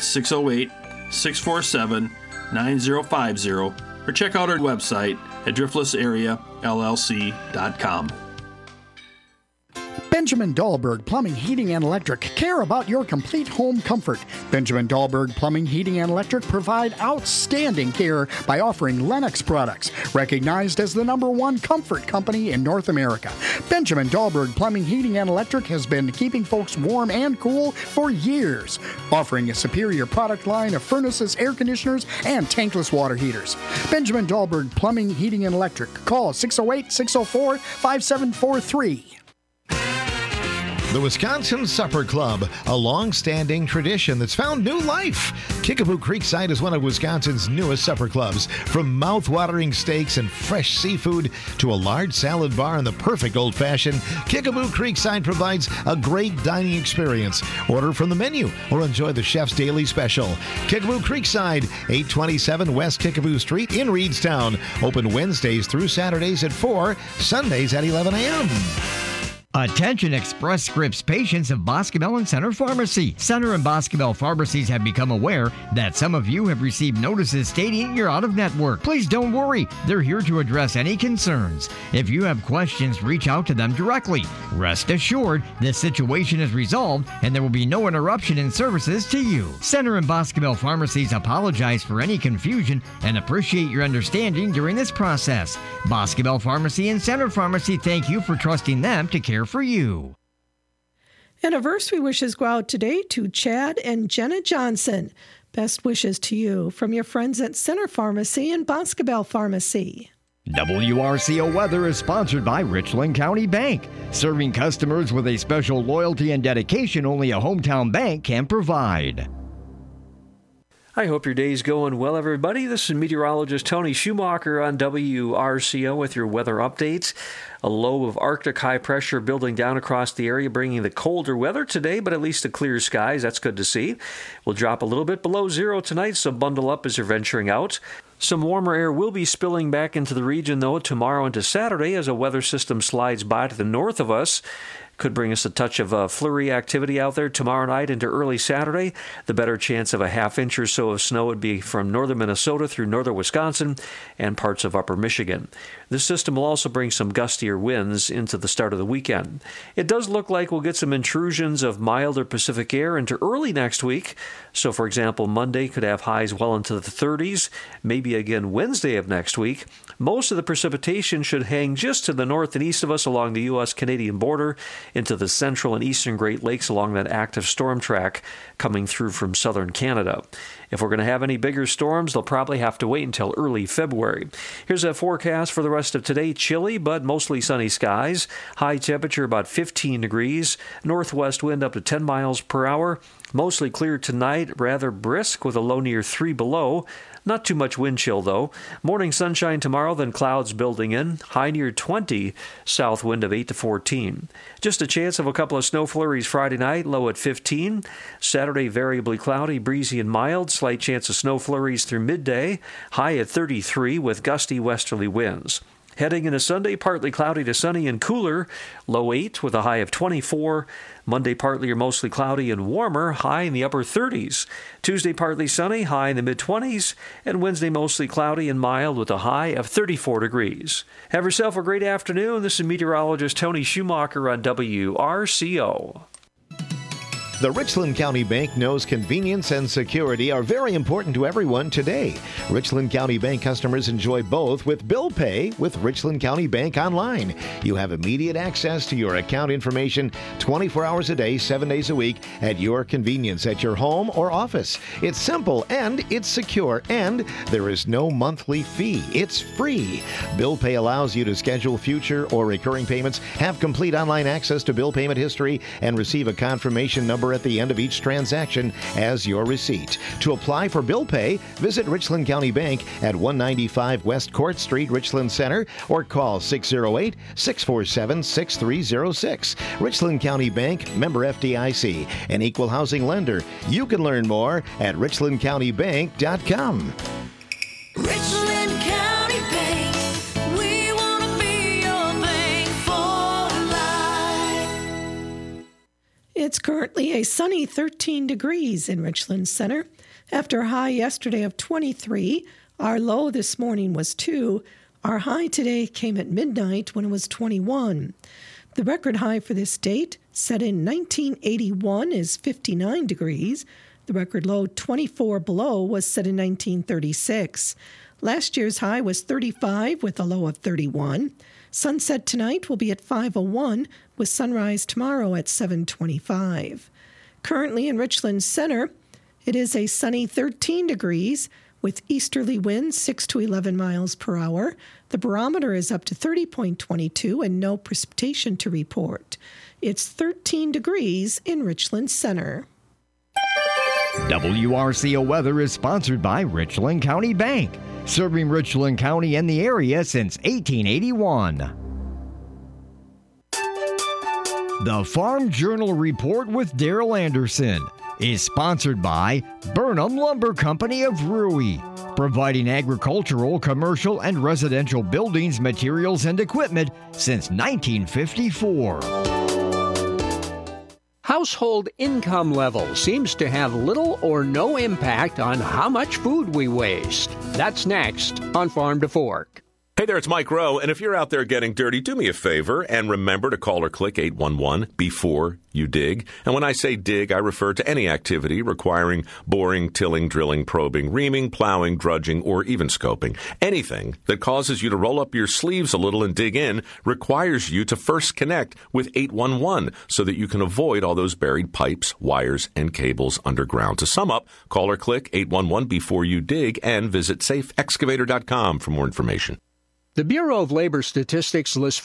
608-647-9050 or check out our website at driftlessareallc.com. Benjamin Dahlberg Plumbing, Heating, and Electric care about your complete home comfort. Benjamin Dahlberg Plumbing, Heating, and Electric provide outstanding care by offering Lennox products, recognized as the #1 comfort company in North America. Benjamin Dahlberg Plumbing, Heating, and Electric has been keeping folks warm and cool for years, offering a superior product line of furnaces, air conditioners, and tankless water heaters. Benjamin Dahlberg Plumbing, Heating, and Electric. Call 608-604-5743. The Wisconsin Supper Club, a long-standing tradition that's found new life. Kickapoo Creekside is one of Wisconsin's newest supper clubs. From mouth-watering steaks and fresh seafood to a large salad bar and the perfect old-fashioned, Kickapoo Creekside provides a great dining experience. Order from the menu or enjoy the chef's daily special. Kickapoo Creekside, 827 West Kickapoo Street in Reedstown. Open Wednesdays through Saturdays at 4, Sundays at 11 a.m. Attention Express Scripts patients of Boscobel and Center Pharmacy. Center and Boscobel pharmacies have become aware that some of you have received notices stating you're out of network. Please don't worry. They're here to address any concerns. If you have questions, reach out to them directly. Rest assured, this situation is resolved and there will be no interruption in services to you. Center and Boscobel pharmacies apologize for any confusion and appreciate your understanding during this process. Boscobel Pharmacy and Center Pharmacy thank you for trusting them to care for you. Anniversary wishes go out today to Chad and Jenna Johnson. Best wishes to you from your friends at Center Pharmacy and Boscobel Pharmacy. WRCO Weather is sponsored by Richland County Bank, serving customers with a special loyalty and dedication only a hometown bank can provide. I hope your day's going well, everybody. This is meteorologist Tony Schumacher on WRCO with your weather updates. A low of Arctic high pressure building down across the area, bringing the colder weather today, but at least the clear skies. That's good to see. We'll drop a little bit below zero tonight, so bundle up as you're venturing out. Some warmer air will be spilling back into the region, though, tomorrow into Saturday as a weather system slides by to the north of us. Could bring us a touch of flurry activity out there tomorrow night into early Saturday. The better chance of a half inch or so of snow would be from northern Minnesota through northern Wisconsin and parts of upper Michigan. This system will also bring some gustier winds into the start of the weekend. It does look like we'll get some intrusions of milder Pacific air into early next week. So, for example, Monday could have highs well into the 30s, maybe again Wednesday of next week. Most of the precipitation should hang just to the north and east of us along the U.S.-Canadian border into the central and eastern Great Lakes along that active storm track coming through from southern Canada. If we're going to have any bigger storms, they'll probably have to wait until early February. Here's a forecast for the rest of today. Chilly, but mostly sunny skies. High temperature about 15 degrees. Northwest wind up to 10 miles per hour. Mostly clear tonight, rather brisk with a low near 3 below. Not too much wind chill, though. Morning sunshine tomorrow, then clouds building in. High near 20, south wind of 8 to 14. Just a chance of a couple of snow flurries Friday night, low at 15. Saturday, variably cloudy, breezy and mild. Slight chance of snow flurries through midday. High at 33 with gusty westerly winds. Heading into Sunday, partly cloudy to sunny and cooler, low 8 with a high of 24. Monday, partly or mostly cloudy and warmer, high in the upper 30s. Tuesday, partly sunny, high in the mid-20s. And Wednesday, mostly cloudy and mild with a high of 34 degrees. Have yourself a great afternoon. This is meteorologist Tony Schumacher on WRCO. The Richland County Bank knows convenience and security are very important to everyone today. Richland County Bank customers enjoy both with bill pay with Richland County Bank Online. You have immediate access to your account information 24 hours a day, 7 days a week at your convenience at your home or office. It's simple and it's secure, and there is no monthly fee. It's free. Bill pay allows you to schedule future or recurring payments, have complete online access to bill payment history, and receive a confirmation number at the end of each transaction as your receipt. To apply for bill pay, visit Richland County Bank at 195 West Court Street, Richland Center, or call 608-647-6306. Richland County Bank, member FDIC, an equal housing lender. You can learn more at richlandcountybank.com. Richland County Bank, we want to be your bank for life. It's currently a sunny 13 degrees in Richland Center. After a high yesterday of 23, our low this morning was 2. Our high today came at midnight when it was 21. The record high for this date, set in 1981, is 59 degrees. The record low, 24 below, was set in 1936. Last year's high was 35 with a low of 31. Sunset tonight will be at 5:01 with sunrise tomorrow at 7:25. Currently in Richland Center, it is a sunny 13 degrees with easterly winds 6 to 11 miles per hour. The barometer is up to 30.22 and no precipitation to report. It's 13 degrees in Richland Center. WRCO weather is sponsored by Richland County Bank, serving Richland County and the area since 1881. The Farm Journal Report with Daryl Anderson is sponsored by Burnham Lumber Company of Rui, providing agricultural, commercial, and residential buildings, materials, and equipment since 1954. Household income level seems to have little or no impact on how much food we waste. That's next on Farm to Fork. Hey there, it's Mike Rowe, and if you're out there getting dirty, do me a favor and remember to call or click 811 before you dig. And when I say dig, I refer to any activity requiring boring, tilling, drilling, probing, reaming, plowing, drudging, or even scoping. Anything that causes you to roll up your sleeves a little and dig in requires you to first connect with 811 so that you can avoid all those buried pipes, wires, and cables underground. To sum up, call or click 811 before you dig and visit safeexcavator.com for more information. The Bureau of Labor Statistics lists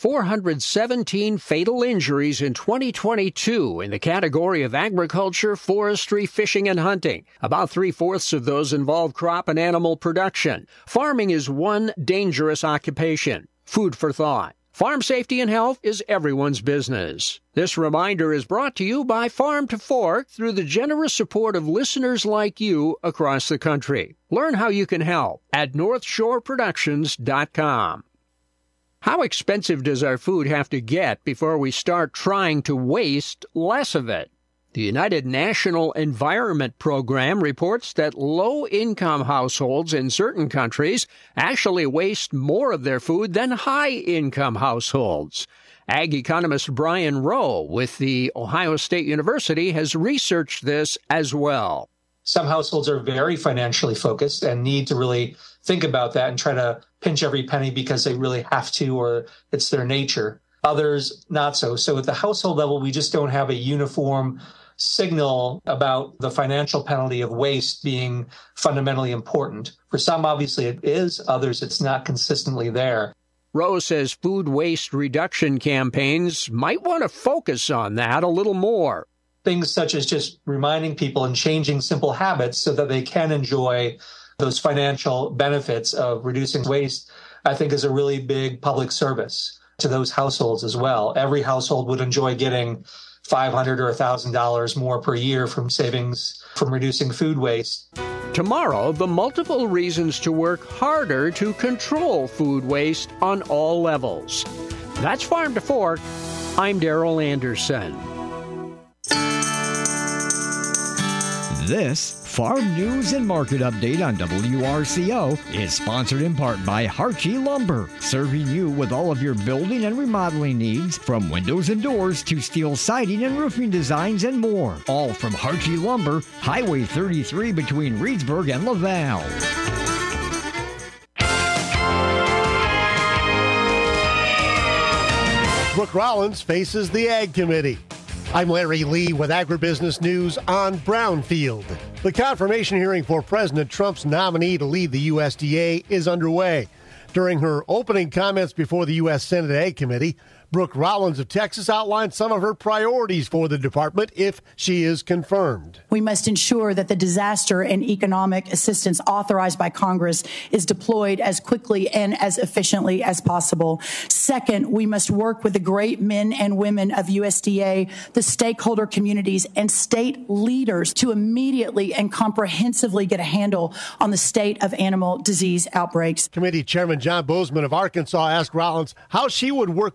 417 fatal injuries in 2022 in the category of agriculture, forestry, fishing, and hunting. About 3/4 of those involve crop and animal production. Farming is one dangerous occupation. Food for thought. Farm safety and health is everyone's business. This reminder is brought to you by Farm to Fork through the generous support of listeners like you across the country. Learn how you can help at NorthshoreProductions.com. How expensive does our food have to get before we start trying to waste less of it? The United National Environment Program reports that low-income households in certain countries actually waste more of their food than high-income households. Ag economist Brian Rowe with The Ohio State University has researched this as well. Some households are very financially focused and need to really think about that and try to pinch every penny because they really have to or it's their nature. Others, not so. So at the household level, we just don't have a uniform signal about the financial penalty of waste being fundamentally important. For some, obviously it is. Others, it's not consistently there. Rowe says food waste reduction campaigns might want to focus on that a little more. Things such as just reminding people and changing simple habits so that they can enjoy those financial benefits of reducing waste, I think is a really big public service to those households as well. Every household would enjoy getting $500 or $1,000 more per year from savings from reducing food waste. Tomorrow, the multiple reasons to work harder to control food waste on all levels. That's Farm to Fork. I'm Daryl Anderson. This Farm News and Market Update on WRCO is sponsored in part by Harchie Lumber, serving you with all of your building and remodeling needs, from windows and doors to steel siding and roofing designs and more. All from Harchie Lumber, Highway 33 between Reedsburg and Laval. Brooke Rollins faces the Ag Committee. I'm Larry Lee with Agribusiness News on Brownfield. The confirmation hearing for President Trump's nominee to lead the USDA is underway. During her opening comments before the U.S. Senate Ag Committee, Brooke Rollins of Texas outlined some of her priorities for the department if she is confirmed. We must ensure that the disaster and economic assistance authorized by Congress is deployed as quickly and as efficiently as possible. Second, we must work with the great men and women of USDA, the stakeholder communities, and state leaders to immediately and comprehensively get a handle on the state of animal disease outbreaks. Committee Chairman John Bozeman of Arkansas asked Rollins how she would work with the president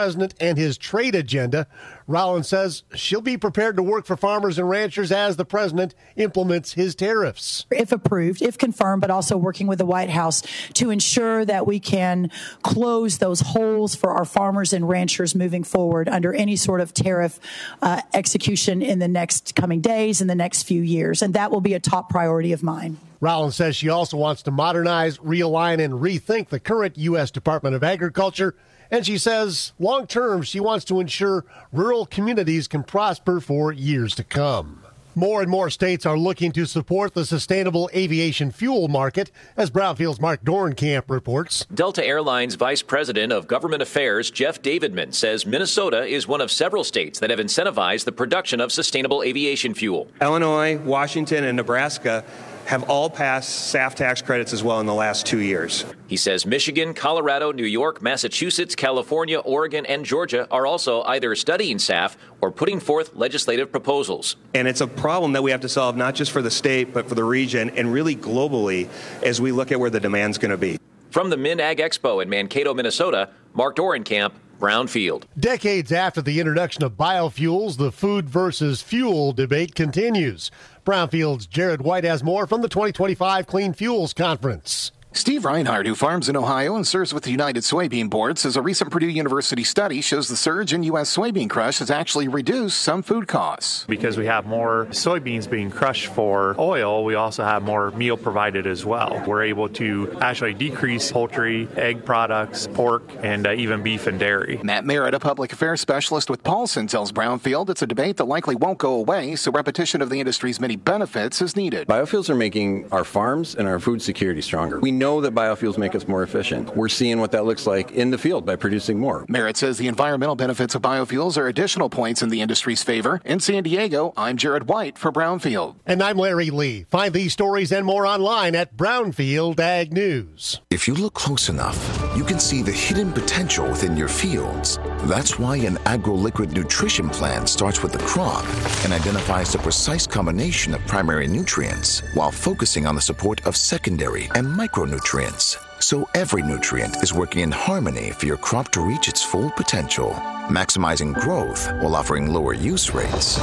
president and his trade agenda. Rollins says she'll be prepared to work for farmers and ranchers as the president implements his tariffs. If approved, if confirmed, but also working with the White House to ensure that we can close those holes for our farmers and ranchers moving forward under any sort of tariff execution in the next coming days, in the next few years. And that will be a top priority of mine. Rollins says she also wants to modernize, realign, and rethink the current U.S. Department of Agriculture. And she says, long term, she wants to ensure rural communities can prosper for years to come. More and more states are looking to support the sustainable aviation fuel market, as Brownfield's Mark Dorenkamp reports. Delta Airlines Vice President of Government Affairs Jeff Davidman says Minnesota is one of several states that have incentivized the production of sustainable aviation fuel. Illinois, Washington, and Nebraska have all passed SAF tax credits as well in the last 2 years. He says Michigan, Colorado, New York, Massachusetts, California, Oregon, and Georgia are also either studying SAF or putting forth legislative proposals. And it's a problem that we have to solve not just for the state, but for the region and really globally as we look at where the demand's going to be. From the MinAg Expo in Mankato, Minnesota, Mark Dorenkamp, Brownfield. Decades after the introduction of biofuels, the food versus fuel debate continues. Brownfield's Jared White has more from the 2025 Clean Fuels Conference. Steve Reinhardt, who farms in Ohio and serves with the United Soybean Board, says a recent Purdue University study shows the surge in U.S. soybean crush has actually reduced some food costs. Because we have more soybeans being crushed for oil, we also have more meal provided as well. We're able to actually decrease poultry, egg products, pork, and even beef and dairy. Matt Merritt, a public affairs specialist with Paulson, tells Brownfield it's a debate that likely won't go away, so repetition of the industry's many benefits is needed. Biofuels are making our farms and our food security stronger. We know that biofuels make us more efficient. We're seeing what that looks like in the field by producing more. Merritt says the environmental benefits of biofuels are additional points in the industry's favor. In San Diego, I'm Jared White for Brownfield. And I'm Larry Lee. Find these stories and more online at Brownfield Ag News. If you look close enough, you can see the hidden potential within your fields. That's why an AgroLiquid nutrition plan starts with the crop and identifies the precise combination of primary nutrients while focusing on the support of secondary and micronutrients. So every nutrient is working in harmony for your crop to reach its full potential, maximizing growth while offering lower use rates.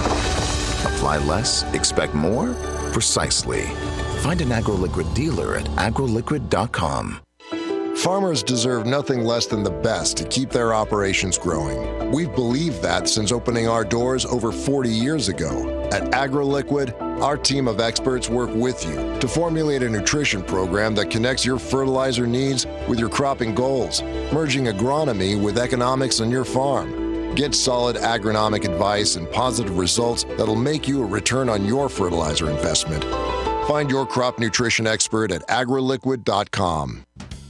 Apply less, expect more? Precisely. Find an AgroLiquid dealer at agroliquid.com. Farmers deserve nothing less than the best to keep their operations growing. We've believed that since opening our doors over 40 years ago. At AgroLiquid, our team of experts work with you to formulate a nutrition program that connects your fertilizer needs with your cropping goals, merging agronomy with economics on your farm. Get solid agronomic advice and positive results that'll make you a return on your fertilizer investment. Find your crop nutrition expert at agroliquid.com.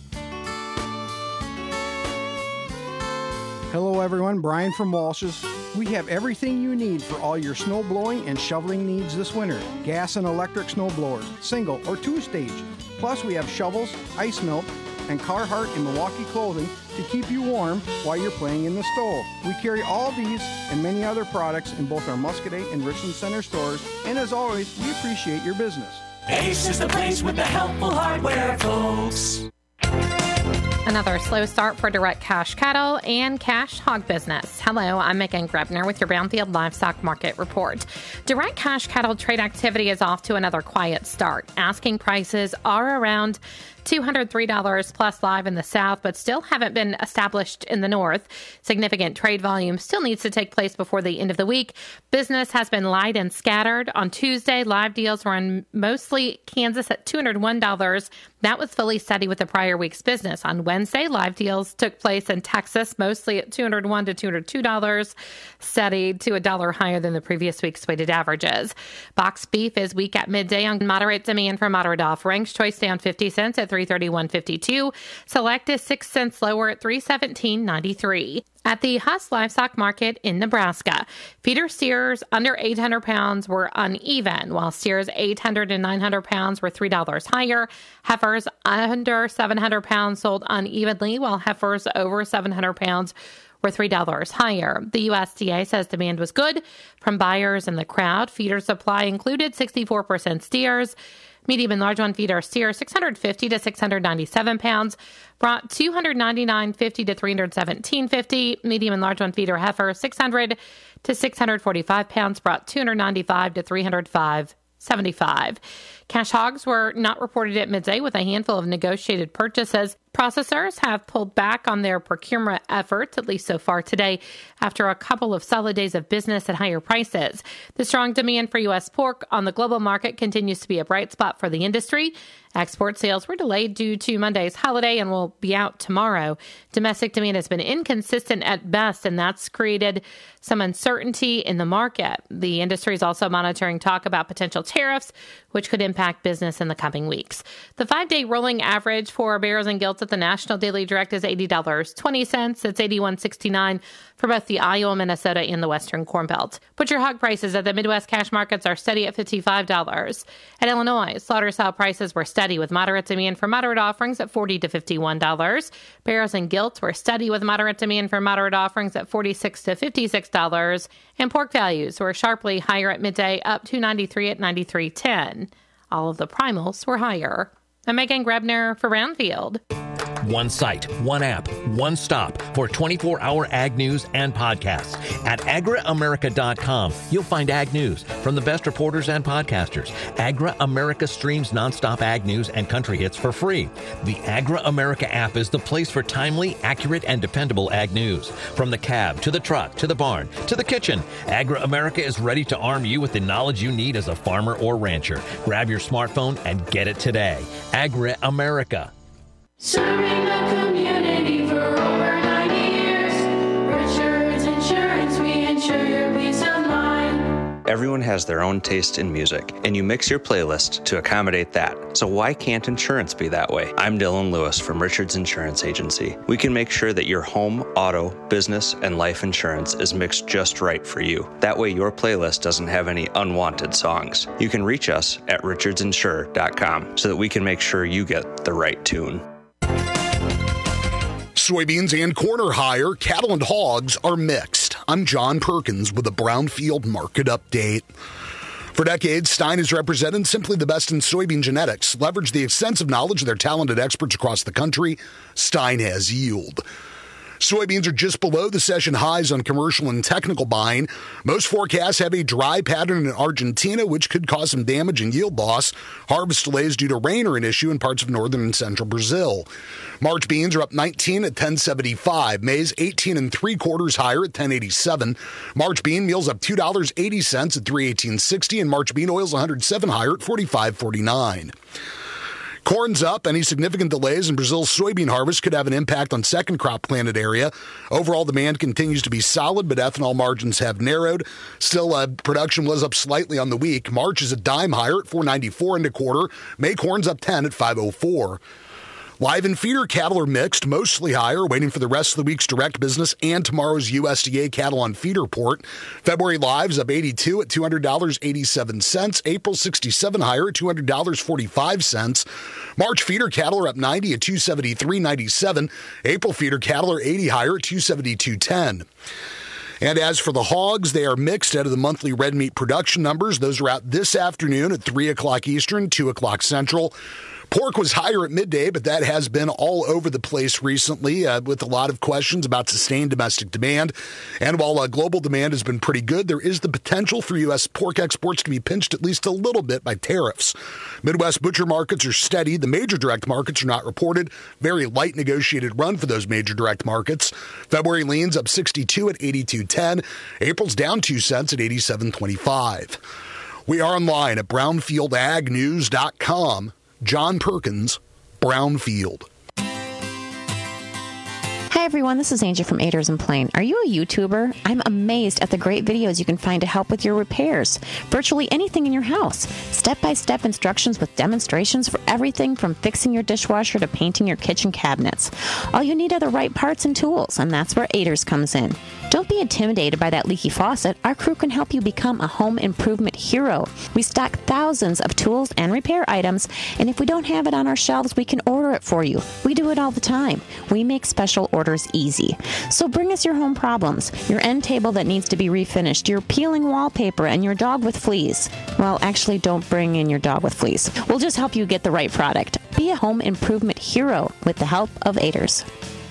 Hello everyone, Brian from Walsh's. We have everything you need for all your snow blowing and shoveling needs this winter. Gas and electric snow blowers, single or two-stage. Plus we have shovels, ice melt, and Carhartt and Milwaukee clothing to keep you warm while you're playing in the stove. We carry all these and many other products in both our Muscadet and Richland Center stores, and as always, we appreciate your business. Ace is the place with the helpful hardware, folks. Another slow start for direct cash cattle and cash hog business. Hello, I'm Megan Grebner with your Brownfield Livestock Market Report. Direct cash cattle trade activity is off to another quiet start. Asking prices are around $203 plus live in the south, but still haven't been established in the north. Significant trade volume still needs to take place before the end of the week. Business has been light and scattered. On Tuesday, live deals were in mostly Kansas at $201. That was fully steady with the prior week's business. On Wednesday, live deals took place in Texas, mostly at $201 to $202, steady to $1 higher than the previous week's weighted averages. Boxed beef is weak at midday on moderate demand for moderate offerings. Choice down 50 cents at $331.52. Select is 6 cents lower at $317.93. At the Huss Livestock Market in Nebraska, feeder steers under 800 pounds were uneven, while steers 800 and 900 pounds were $3 higher. Heifers under 700 pounds sold unevenly, while heifers over 700 pounds were $3 higher. The USDA says demand was good from buyers in the crowd. Feeder supply included 64% steers. Medium and large one feeder steer 650 to 697 pounds, brought 299.50 to 317.50. Medium and large one feeder heifer 600 to 645 pounds, brought 295 to 305.75. Cash hogs were not reported at midday with a handful of negotiated purchases. Processors have pulled back on their procurement efforts, at least so far today, after a couple of solid days of business at higher prices. The strong demand for U.S. pork on the global market continues to be a bright spot for the industry. Export sales were delayed due to Monday's holiday and will be out tomorrow. Domestic demand has been inconsistent at best, and that's created some uncertainty in the market. The industry is also monitoring talk about potential tariffs, which could impact business in the coming weeks. The 5-day rolling average for barrels and gilts at the National Daily Direct is $80.20. It's $81.69 for both the Iowa, Minnesota, and the Western Corn Belt. Butcher hog prices at the Midwest cash markets are steady at $55. At Illinois, slaughter-style prices were steady with moderate demand for moderate offerings at $40 to $51. Barrels and gilts were steady with moderate demand for moderate offerings at $46 to $56. And pork values were sharply higher at midday, up $2.93 at $93.10. All of the primals were higher. I'm Megan Grebner for Brownfield. One site, one app, one stop for 24-hour ag news and podcasts. At agriamerica.com, you'll find ag news from the best reporters and podcasters. Agri-America streams nonstop ag news and country hits for free. The Agri-America app is the place for timely, accurate, and dependable ag news. From the cab, to the truck, to the barn, to the kitchen, Agri-America is ready to arm you with the knowledge you need as a farmer or rancher. Grab your smartphone and get it today. Agri-America. Serving the community for over 90 years. Richards Insurance, we insure your peace of mind. Everyone has their own taste in music, and you mix your playlist to accommodate that. So why can't insurance be that way? I'm Dylan Lewis from Richards Insurance Agency. We can make sure that your home, auto, business, and life insurance is mixed just right for you. That way your playlist doesn't have any unwanted songs. You can reach us at richardsinsure.com so that we can make sure you get the right tune. Soybeans and corn are higher. Cattle and hogs are mixed. I'm John Perkins with a Brownfield Market Update. For decades, Stein has represented simply the best in soybean genetics. Leverage the extensive knowledge of their talented experts across the country. Stein has yield. Soybeans are just below the session highs on commercial and technical buying. Most forecasts have a dry pattern in Argentina, which could cause some damage and yield loss. Harvest delays due to rain are an issue in parts of northern and central Brazil. March beans are up 19 at 10.75. Maize 18 3/4 higher at 10.87. March bean meal's up $2.80 at 3.1860, and March bean oil's 107 higher at 45.49. Corn's up. Any significant delays in Brazil's soybean harvest could have an impact on second crop planted area. Overall demand continues to be solid, but ethanol margins have narrowed. Still, production was up slightly on the week. March is a dime higher at 4.94 1/4. May corn's up 10 at 5.04. Live and feeder cattle are mixed, mostly higher, waiting for the rest of the week's direct business and tomorrow's USDA cattle on feed report. February live's up 82 at $200.87. April 67 higher at $200.45. March feeder cattle are up 90 at $273.97. April feeder cattle are 80 higher at $272.10. And as for the hogs, they are mixed out of the monthly red meat production numbers. Those are out this afternoon at 3 o'clock Eastern, 2 o'clock Central. Pork was higher at midday, but that has been all over the place recently with a lot of questions about sustained domestic demand. And while global demand has been pretty good, there is the potential for U.S. pork exports to be pinched at least a little bit by tariffs. Midwest butcher markets are steady. The major direct markets are not reported. Very light negotiated run for those major direct markets. February lean's up 62 at 82.10. April's down 2 cents at 87.25. We are online at brownfieldagnews.com. John Perkins, Brownfield. Hi everyone, this is Angie from Aders and Plain. Are you a YouTuber? I'm amazed at the great videos you can find to help with your repairs. Virtually anything in your house. Step-by-step instructions with demonstrations for everything from fixing your dishwasher to painting your kitchen cabinets. All you need are the right parts and tools, and that's where Aders comes in. Don't be intimidated by that leaky faucet. Our crew can help you become a home improvement hero. We stock thousands of tools and repair items, and if we don't have it on our shelves, we can order it for you. We do it all the time. We make special orders repairs easy. So bring us your home problems, your end table that needs to be refinished, your peeling wallpaper, and your dog with fleas. Well, actually, don't bring in your dog with fleas. We'll just help you get the right product. Be a home improvement hero with the help of Aiders.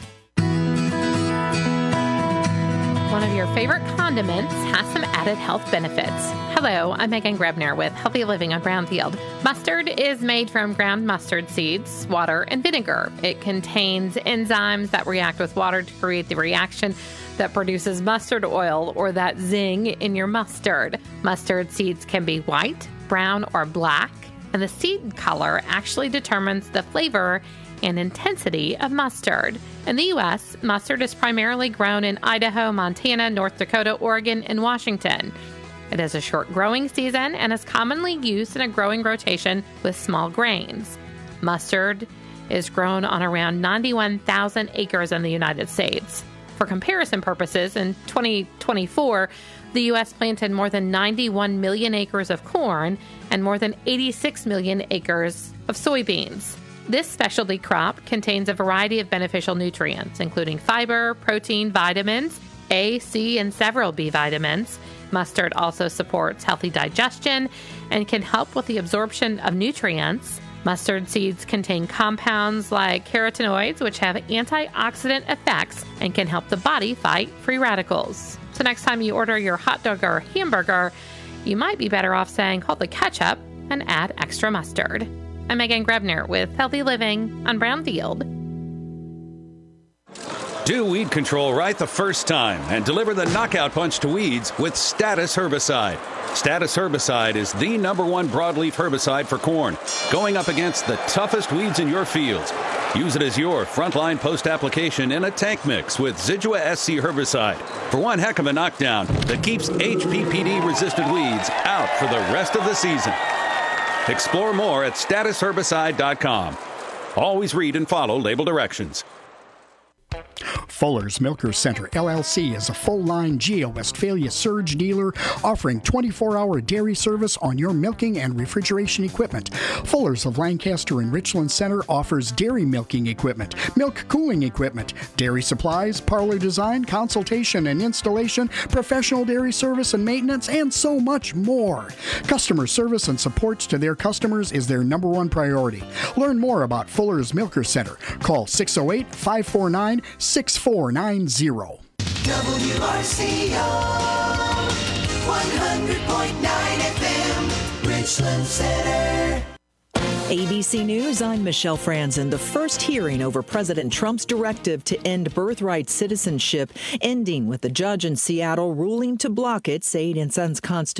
One of your favorite condiments has some added health benefits. Hello, I'm Megan Grebner with Healthy Living on Brownfield. Mustard is made from ground mustard seeds, water, and vinegar. It contains enzymes that react with water to create the reaction that produces mustard oil, or that zing in your mustard. Mustard seeds can be white, brown, or black, and the seed color actually determines the flavor and intensity of mustard. In the U.S., mustard is primarily grown in Idaho, Montana, North Dakota, Oregon, and Washington. It has a short growing season and is commonly used in a growing rotation with small grains. Mustard is grown on around 91,000 acres in the United States. For comparison purposes, in 2024, the U.S. planted more than 91 million acres of corn and more than 86 million acres of soybeans. This specialty crop contains a variety of beneficial nutrients, including fiber, protein, vitamins, A, C, and several B vitamins. Mustard also supports healthy digestion and can help with the absorption of nutrients. Mustard seeds contain compounds like carotenoids, which have antioxidant effects and can help the body fight free radicals. So next time you order your hot dog or hamburger, you might be better off saying, hold the ketchup and add extra mustard. I'm Megan Grebner with Healthy Living on Brownfield. Do weed control right the first time and deliver the knockout punch to weeds with Status Herbicide. Status Herbicide is the #1 broadleaf herbicide for corn, going up against the toughest weeds in your fields. Use it as your frontline post-application in a tank mix with Zidua SC herbicide for one heck of a knockdown that keeps HPPD-resistant weeds out for the rest of the season. Explore more at statusherbicide.com. Always read and follow label directions. Fuller's Milker Center, LLC is a full-line Geo-Westphalia surge dealer offering 24-hour dairy service on your milking and refrigeration equipment. Fuller's of Lancaster and Richland Center offers dairy milking equipment, milk cooling equipment, dairy supplies, parlor design, consultation and installation, professional dairy service and maintenance, and so much more. Customer service and support to their customers is their #1 priority. Learn more about Fuller's Milker Center. Call 608-549-6490. WRCO 100.9 FM, Richland Center. ABC News, I'm Michelle Franzen. The first hearing over President Trump's directive to end birthright citizenship, ending with the judge in Seattle ruling to block it, saying it sends constitutional